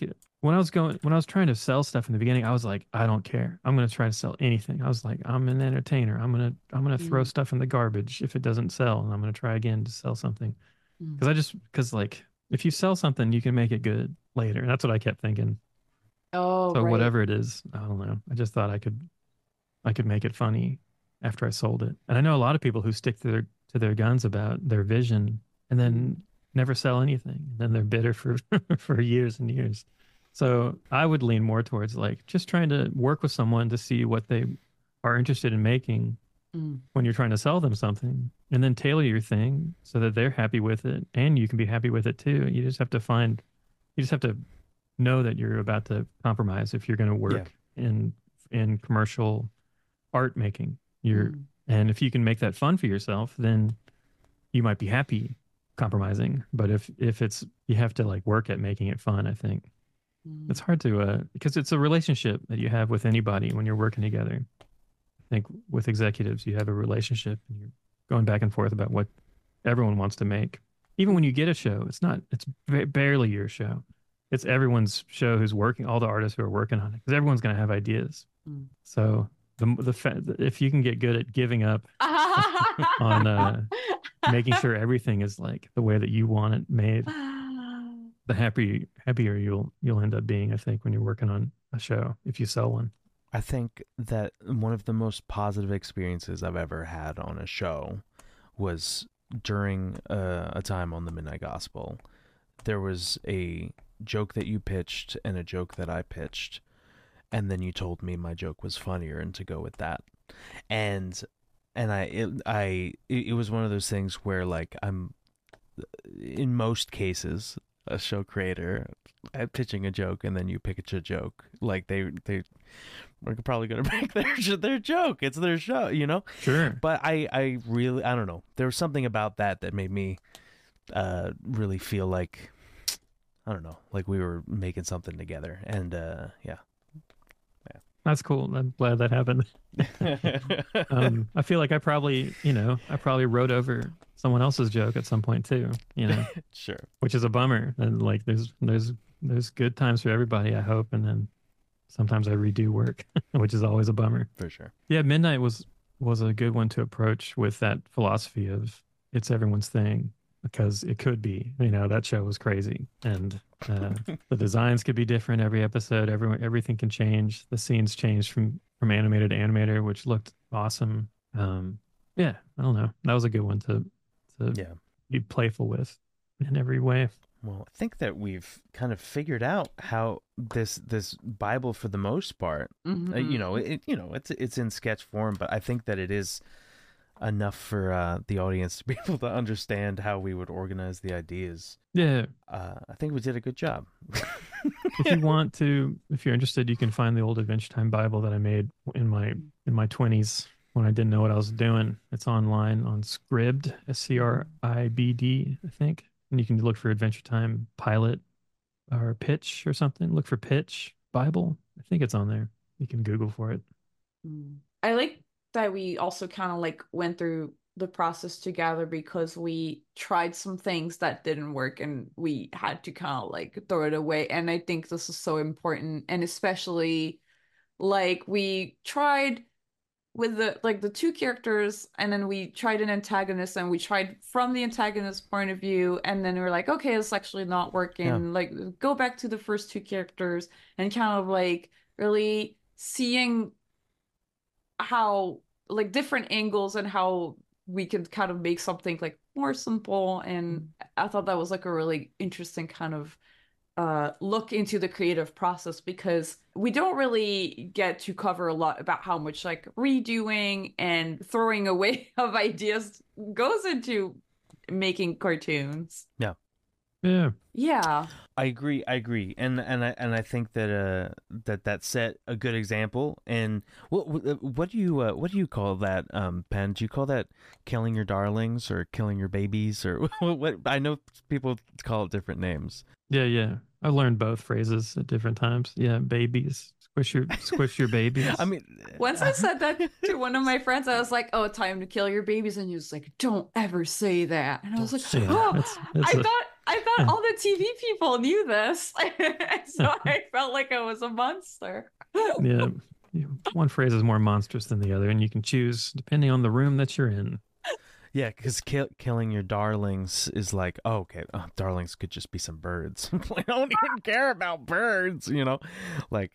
Speaker 3: when I was going, when I was trying to sell stuff in the beginning, I was like, I don't care. I'm going to try to sell anything. I was like, I'm an entertainer. I'm going to, I'm going to throw
Speaker 1: Mm.
Speaker 3: stuff in the garbage if it doesn't sell. And I'm going to try again to sell something.
Speaker 1: Mm.
Speaker 3: Cause I just, cause like, if you sell something, you can make it good later. And that's what I kept thinking.
Speaker 1: Oh,
Speaker 3: So
Speaker 1: right.
Speaker 3: whatever it is, I don't know. I just thought I could, I could make it funny after I sold it. And I know a lot of people who stick to their, to their guns about their vision and then never sell anything. And then they're bitter for, for years and years. So I would lean more towards like just trying to work with someone to see what they are interested in making
Speaker 1: Mm.
Speaker 3: when you're trying to sell them something, and then tailor your thing so that they're happy with it and you can be happy with it too. You just have to find, you just have to know that you're about to compromise if you're going to work in in commercial art making. You're
Speaker 1: Mm.
Speaker 3: and if you can make that fun for yourself, then you might be happy compromising. But if if it's you have to like work at making it fun, I think.
Speaker 1: Mm.
Speaker 3: It's hard to, uh, because it's a relationship that you have with anybody when you're working together. I think with executives, you have a relationship and you're going back and forth about what everyone wants to make. Even when you get a show, it's not, it's ba- barely your show. It's everyone's show who's working, all the artists who are working on it, because everyone's going to have ideas.
Speaker 1: Mm.
Speaker 3: So the, the, fa- if you can get good at giving up on uh, making sure everything is like the way that you want it made, the happier happier you'll you'll end up being, I think, when you're working on a show, if you sell one.
Speaker 2: I think that one of the most positive experiences I've ever had on a show was during a, a time on the Midnight Gospel. There was a joke that you pitched and a joke that I pitched, and then you told me my joke was funnier and to go with that. And and I it, I it, it was one of those things where like I'm in most cases a show creator at pitching a joke and then you pitch a joke, like they they we're probably gonna break their their joke. It's their show, you know.
Speaker 3: Sure.
Speaker 2: But I I really I don't know. There was something about that that made me uh really feel like I don't know, like we were making something together. And uh yeah.
Speaker 3: That's cool. I'm glad that happened. um, I feel like I probably, you know, I probably wrote over someone else's joke at some point too, you know,
Speaker 2: Sure.
Speaker 3: which is a bummer. And like, there's, there's, there's good times for everybody, I hope. And then sometimes I redo work, which is always a bummer.
Speaker 2: For sure.
Speaker 3: Yeah. Midnight was, was a good one to approach with that philosophy of it's everyone's thing, because it could be, you know, that show was crazy. And uh, the designs could be different every episode. Everyone, everything can change. The scenes changed from, from animated to animator, which looked awesome. Um, yeah, I don't know. That was a good one to, to
Speaker 2: Yeah.
Speaker 3: be playful with in every way.
Speaker 2: Well, I think that we've kind of figured out how this this Bible, for the most part,
Speaker 1: Mhm.
Speaker 2: uh, you know, it you know it's it's in sketch form, but I think that it is enough for uh, the audience to be able to understand how we would organize the ideas.
Speaker 3: Yeah.
Speaker 2: Uh, I think we did a good job.
Speaker 3: If you want to, if you're interested, you can find the old Adventure Time Bible that I made in my in my twenties when I didn't know what I was doing. It's online on Scribd, S C R I B D, I think. And you can look for Adventure Time Pilot or Pitch or something. Look for Pitch Bible. I think it's on there. You can Google for it.
Speaker 1: Mm. I like that we also kind of like went through the process together, because we tried some things that didn't work and we had to kind of like throw it away. And I think this is so important. And especially like we tried with the like the two characters, and then we tried an antagonist, and we tried from the antagonist point of view, and then we are like, okay, it's actually not working.
Speaker 2: Yeah.
Speaker 1: Like go back to the first two characters and kind of like really seeing how like different angles and how we can kind of make something like more simple. And I thought that was like a really interesting kind of uh look into the creative process, because we don't really get to cover a lot about how much like redoing and throwing away of ideas goes into making cartoons.
Speaker 2: Yeah.
Speaker 3: Yeah.
Speaker 1: Yeah.
Speaker 2: I agree. I agree, and and I and I think that uh that that set a good example. And what what, what do you uh, what do you call that, um, Pen? Do you call that killing your darlings or killing your babies, or what? what I know people call it different names.
Speaker 3: Yeah, yeah. I learned both phrases at different times. Yeah, babies. Squish your squish your babies.
Speaker 2: I mean,
Speaker 1: Once I said that to one of my friends, I was like, "Oh, time to kill your babies," and he was like, "Don't ever say that." And I was
Speaker 3: Don't
Speaker 1: like,
Speaker 3: say that.
Speaker 1: "Oh,
Speaker 3: That's- that's
Speaker 1: I
Speaker 3: a-
Speaker 1: thought I thought all the T V people knew this, so I felt like I was a monster.
Speaker 3: Yeah. One phrase is more monstrous than the other, and you can choose depending on the room that you're in.
Speaker 2: Yeah, because kill, killing your darlings is like, oh, okay, oh, darlings could just be some birds. I don't even care about birds, you know? Like,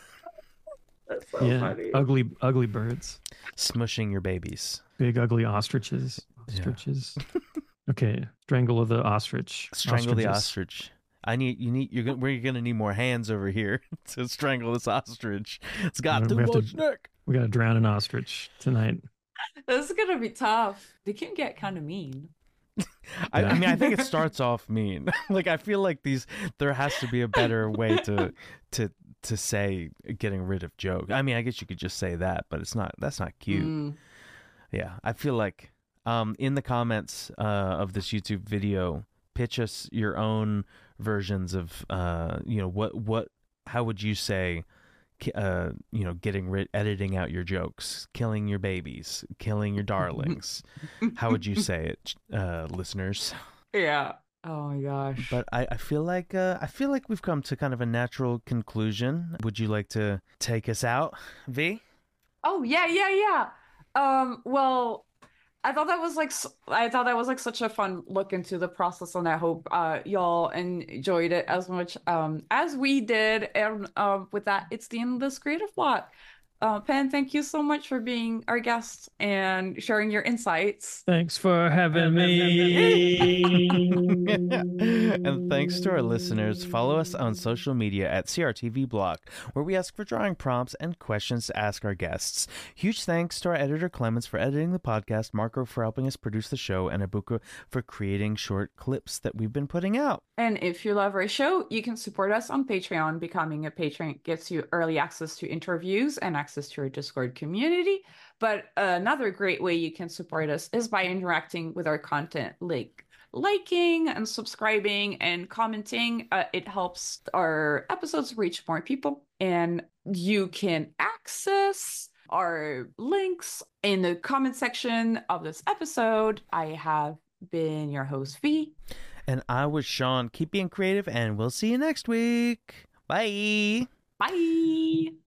Speaker 1: That's so
Speaker 3: yeah,
Speaker 1: funny.
Speaker 3: ugly, ugly birds,
Speaker 2: smushing your babies.
Speaker 3: big ugly ostriches, ostriches. Okay, strangle the ostrich.
Speaker 2: Strangle the
Speaker 3: Ostriches.
Speaker 2: ostrich. I need you need you're gonna we're gonna need more hands over here to strangle this ostrich. It's got
Speaker 3: We
Speaker 2: too
Speaker 3: have to-
Speaker 2: much neck.
Speaker 3: We gotta drown an ostrich tonight.
Speaker 1: This is gonna be tough. They can get kind of mean.
Speaker 2: I,
Speaker 3: Yeah.
Speaker 2: I mean, I think it starts off mean. Like, I feel like these there has to be a better way to to to say getting rid of joke. I mean, I guess you could just say that, but it's not. That's not cute.
Speaker 1: Mm.
Speaker 2: Yeah, I feel like um, in the comments uh, of this YouTube video, pitch us your own versions of uh, you know what what how would you say ki- uh, you know getting rid editing out your jokes, killing your babies, killing your darlings. How would you say it, uh, listeners?
Speaker 1: Yeah. Oh my gosh.
Speaker 2: But I, I feel like uh, I feel like we've come to kind of a natural conclusion. Would you like to take us out, V?
Speaker 1: Oh yeah, yeah, yeah. Um, well, I thought that was like s- I thought that was like such a fun look into the process, and I hope uh y'all enjoyed it as much um as we did. And um with that, it's the end of this creative block. Uh, Pen, thank you so much for being our guest and sharing your insights.
Speaker 3: Thanks for having me.
Speaker 2: And thanks to our listeners, follow us on social media at C R T V Block, where we ask for drawing prompts and questions to ask our guests. Huge thanks to our editor Clemens for editing the podcast, Marco for helping us produce the show, and Ibuka for creating short clips that we've been putting out.
Speaker 1: And if you love our show, you can support us on Patreon. Becoming a patron gets you early access to interviews and access to our Discord community. But another great way you can support us is by interacting with our content, like liking and subscribing and commenting. Uh, it helps our episodes reach more people. And you can access our links in the comment section of this episode. I have been your host, V.
Speaker 2: And I was Sean. Keep being creative, and we'll see you next week. Bye.
Speaker 1: Bye.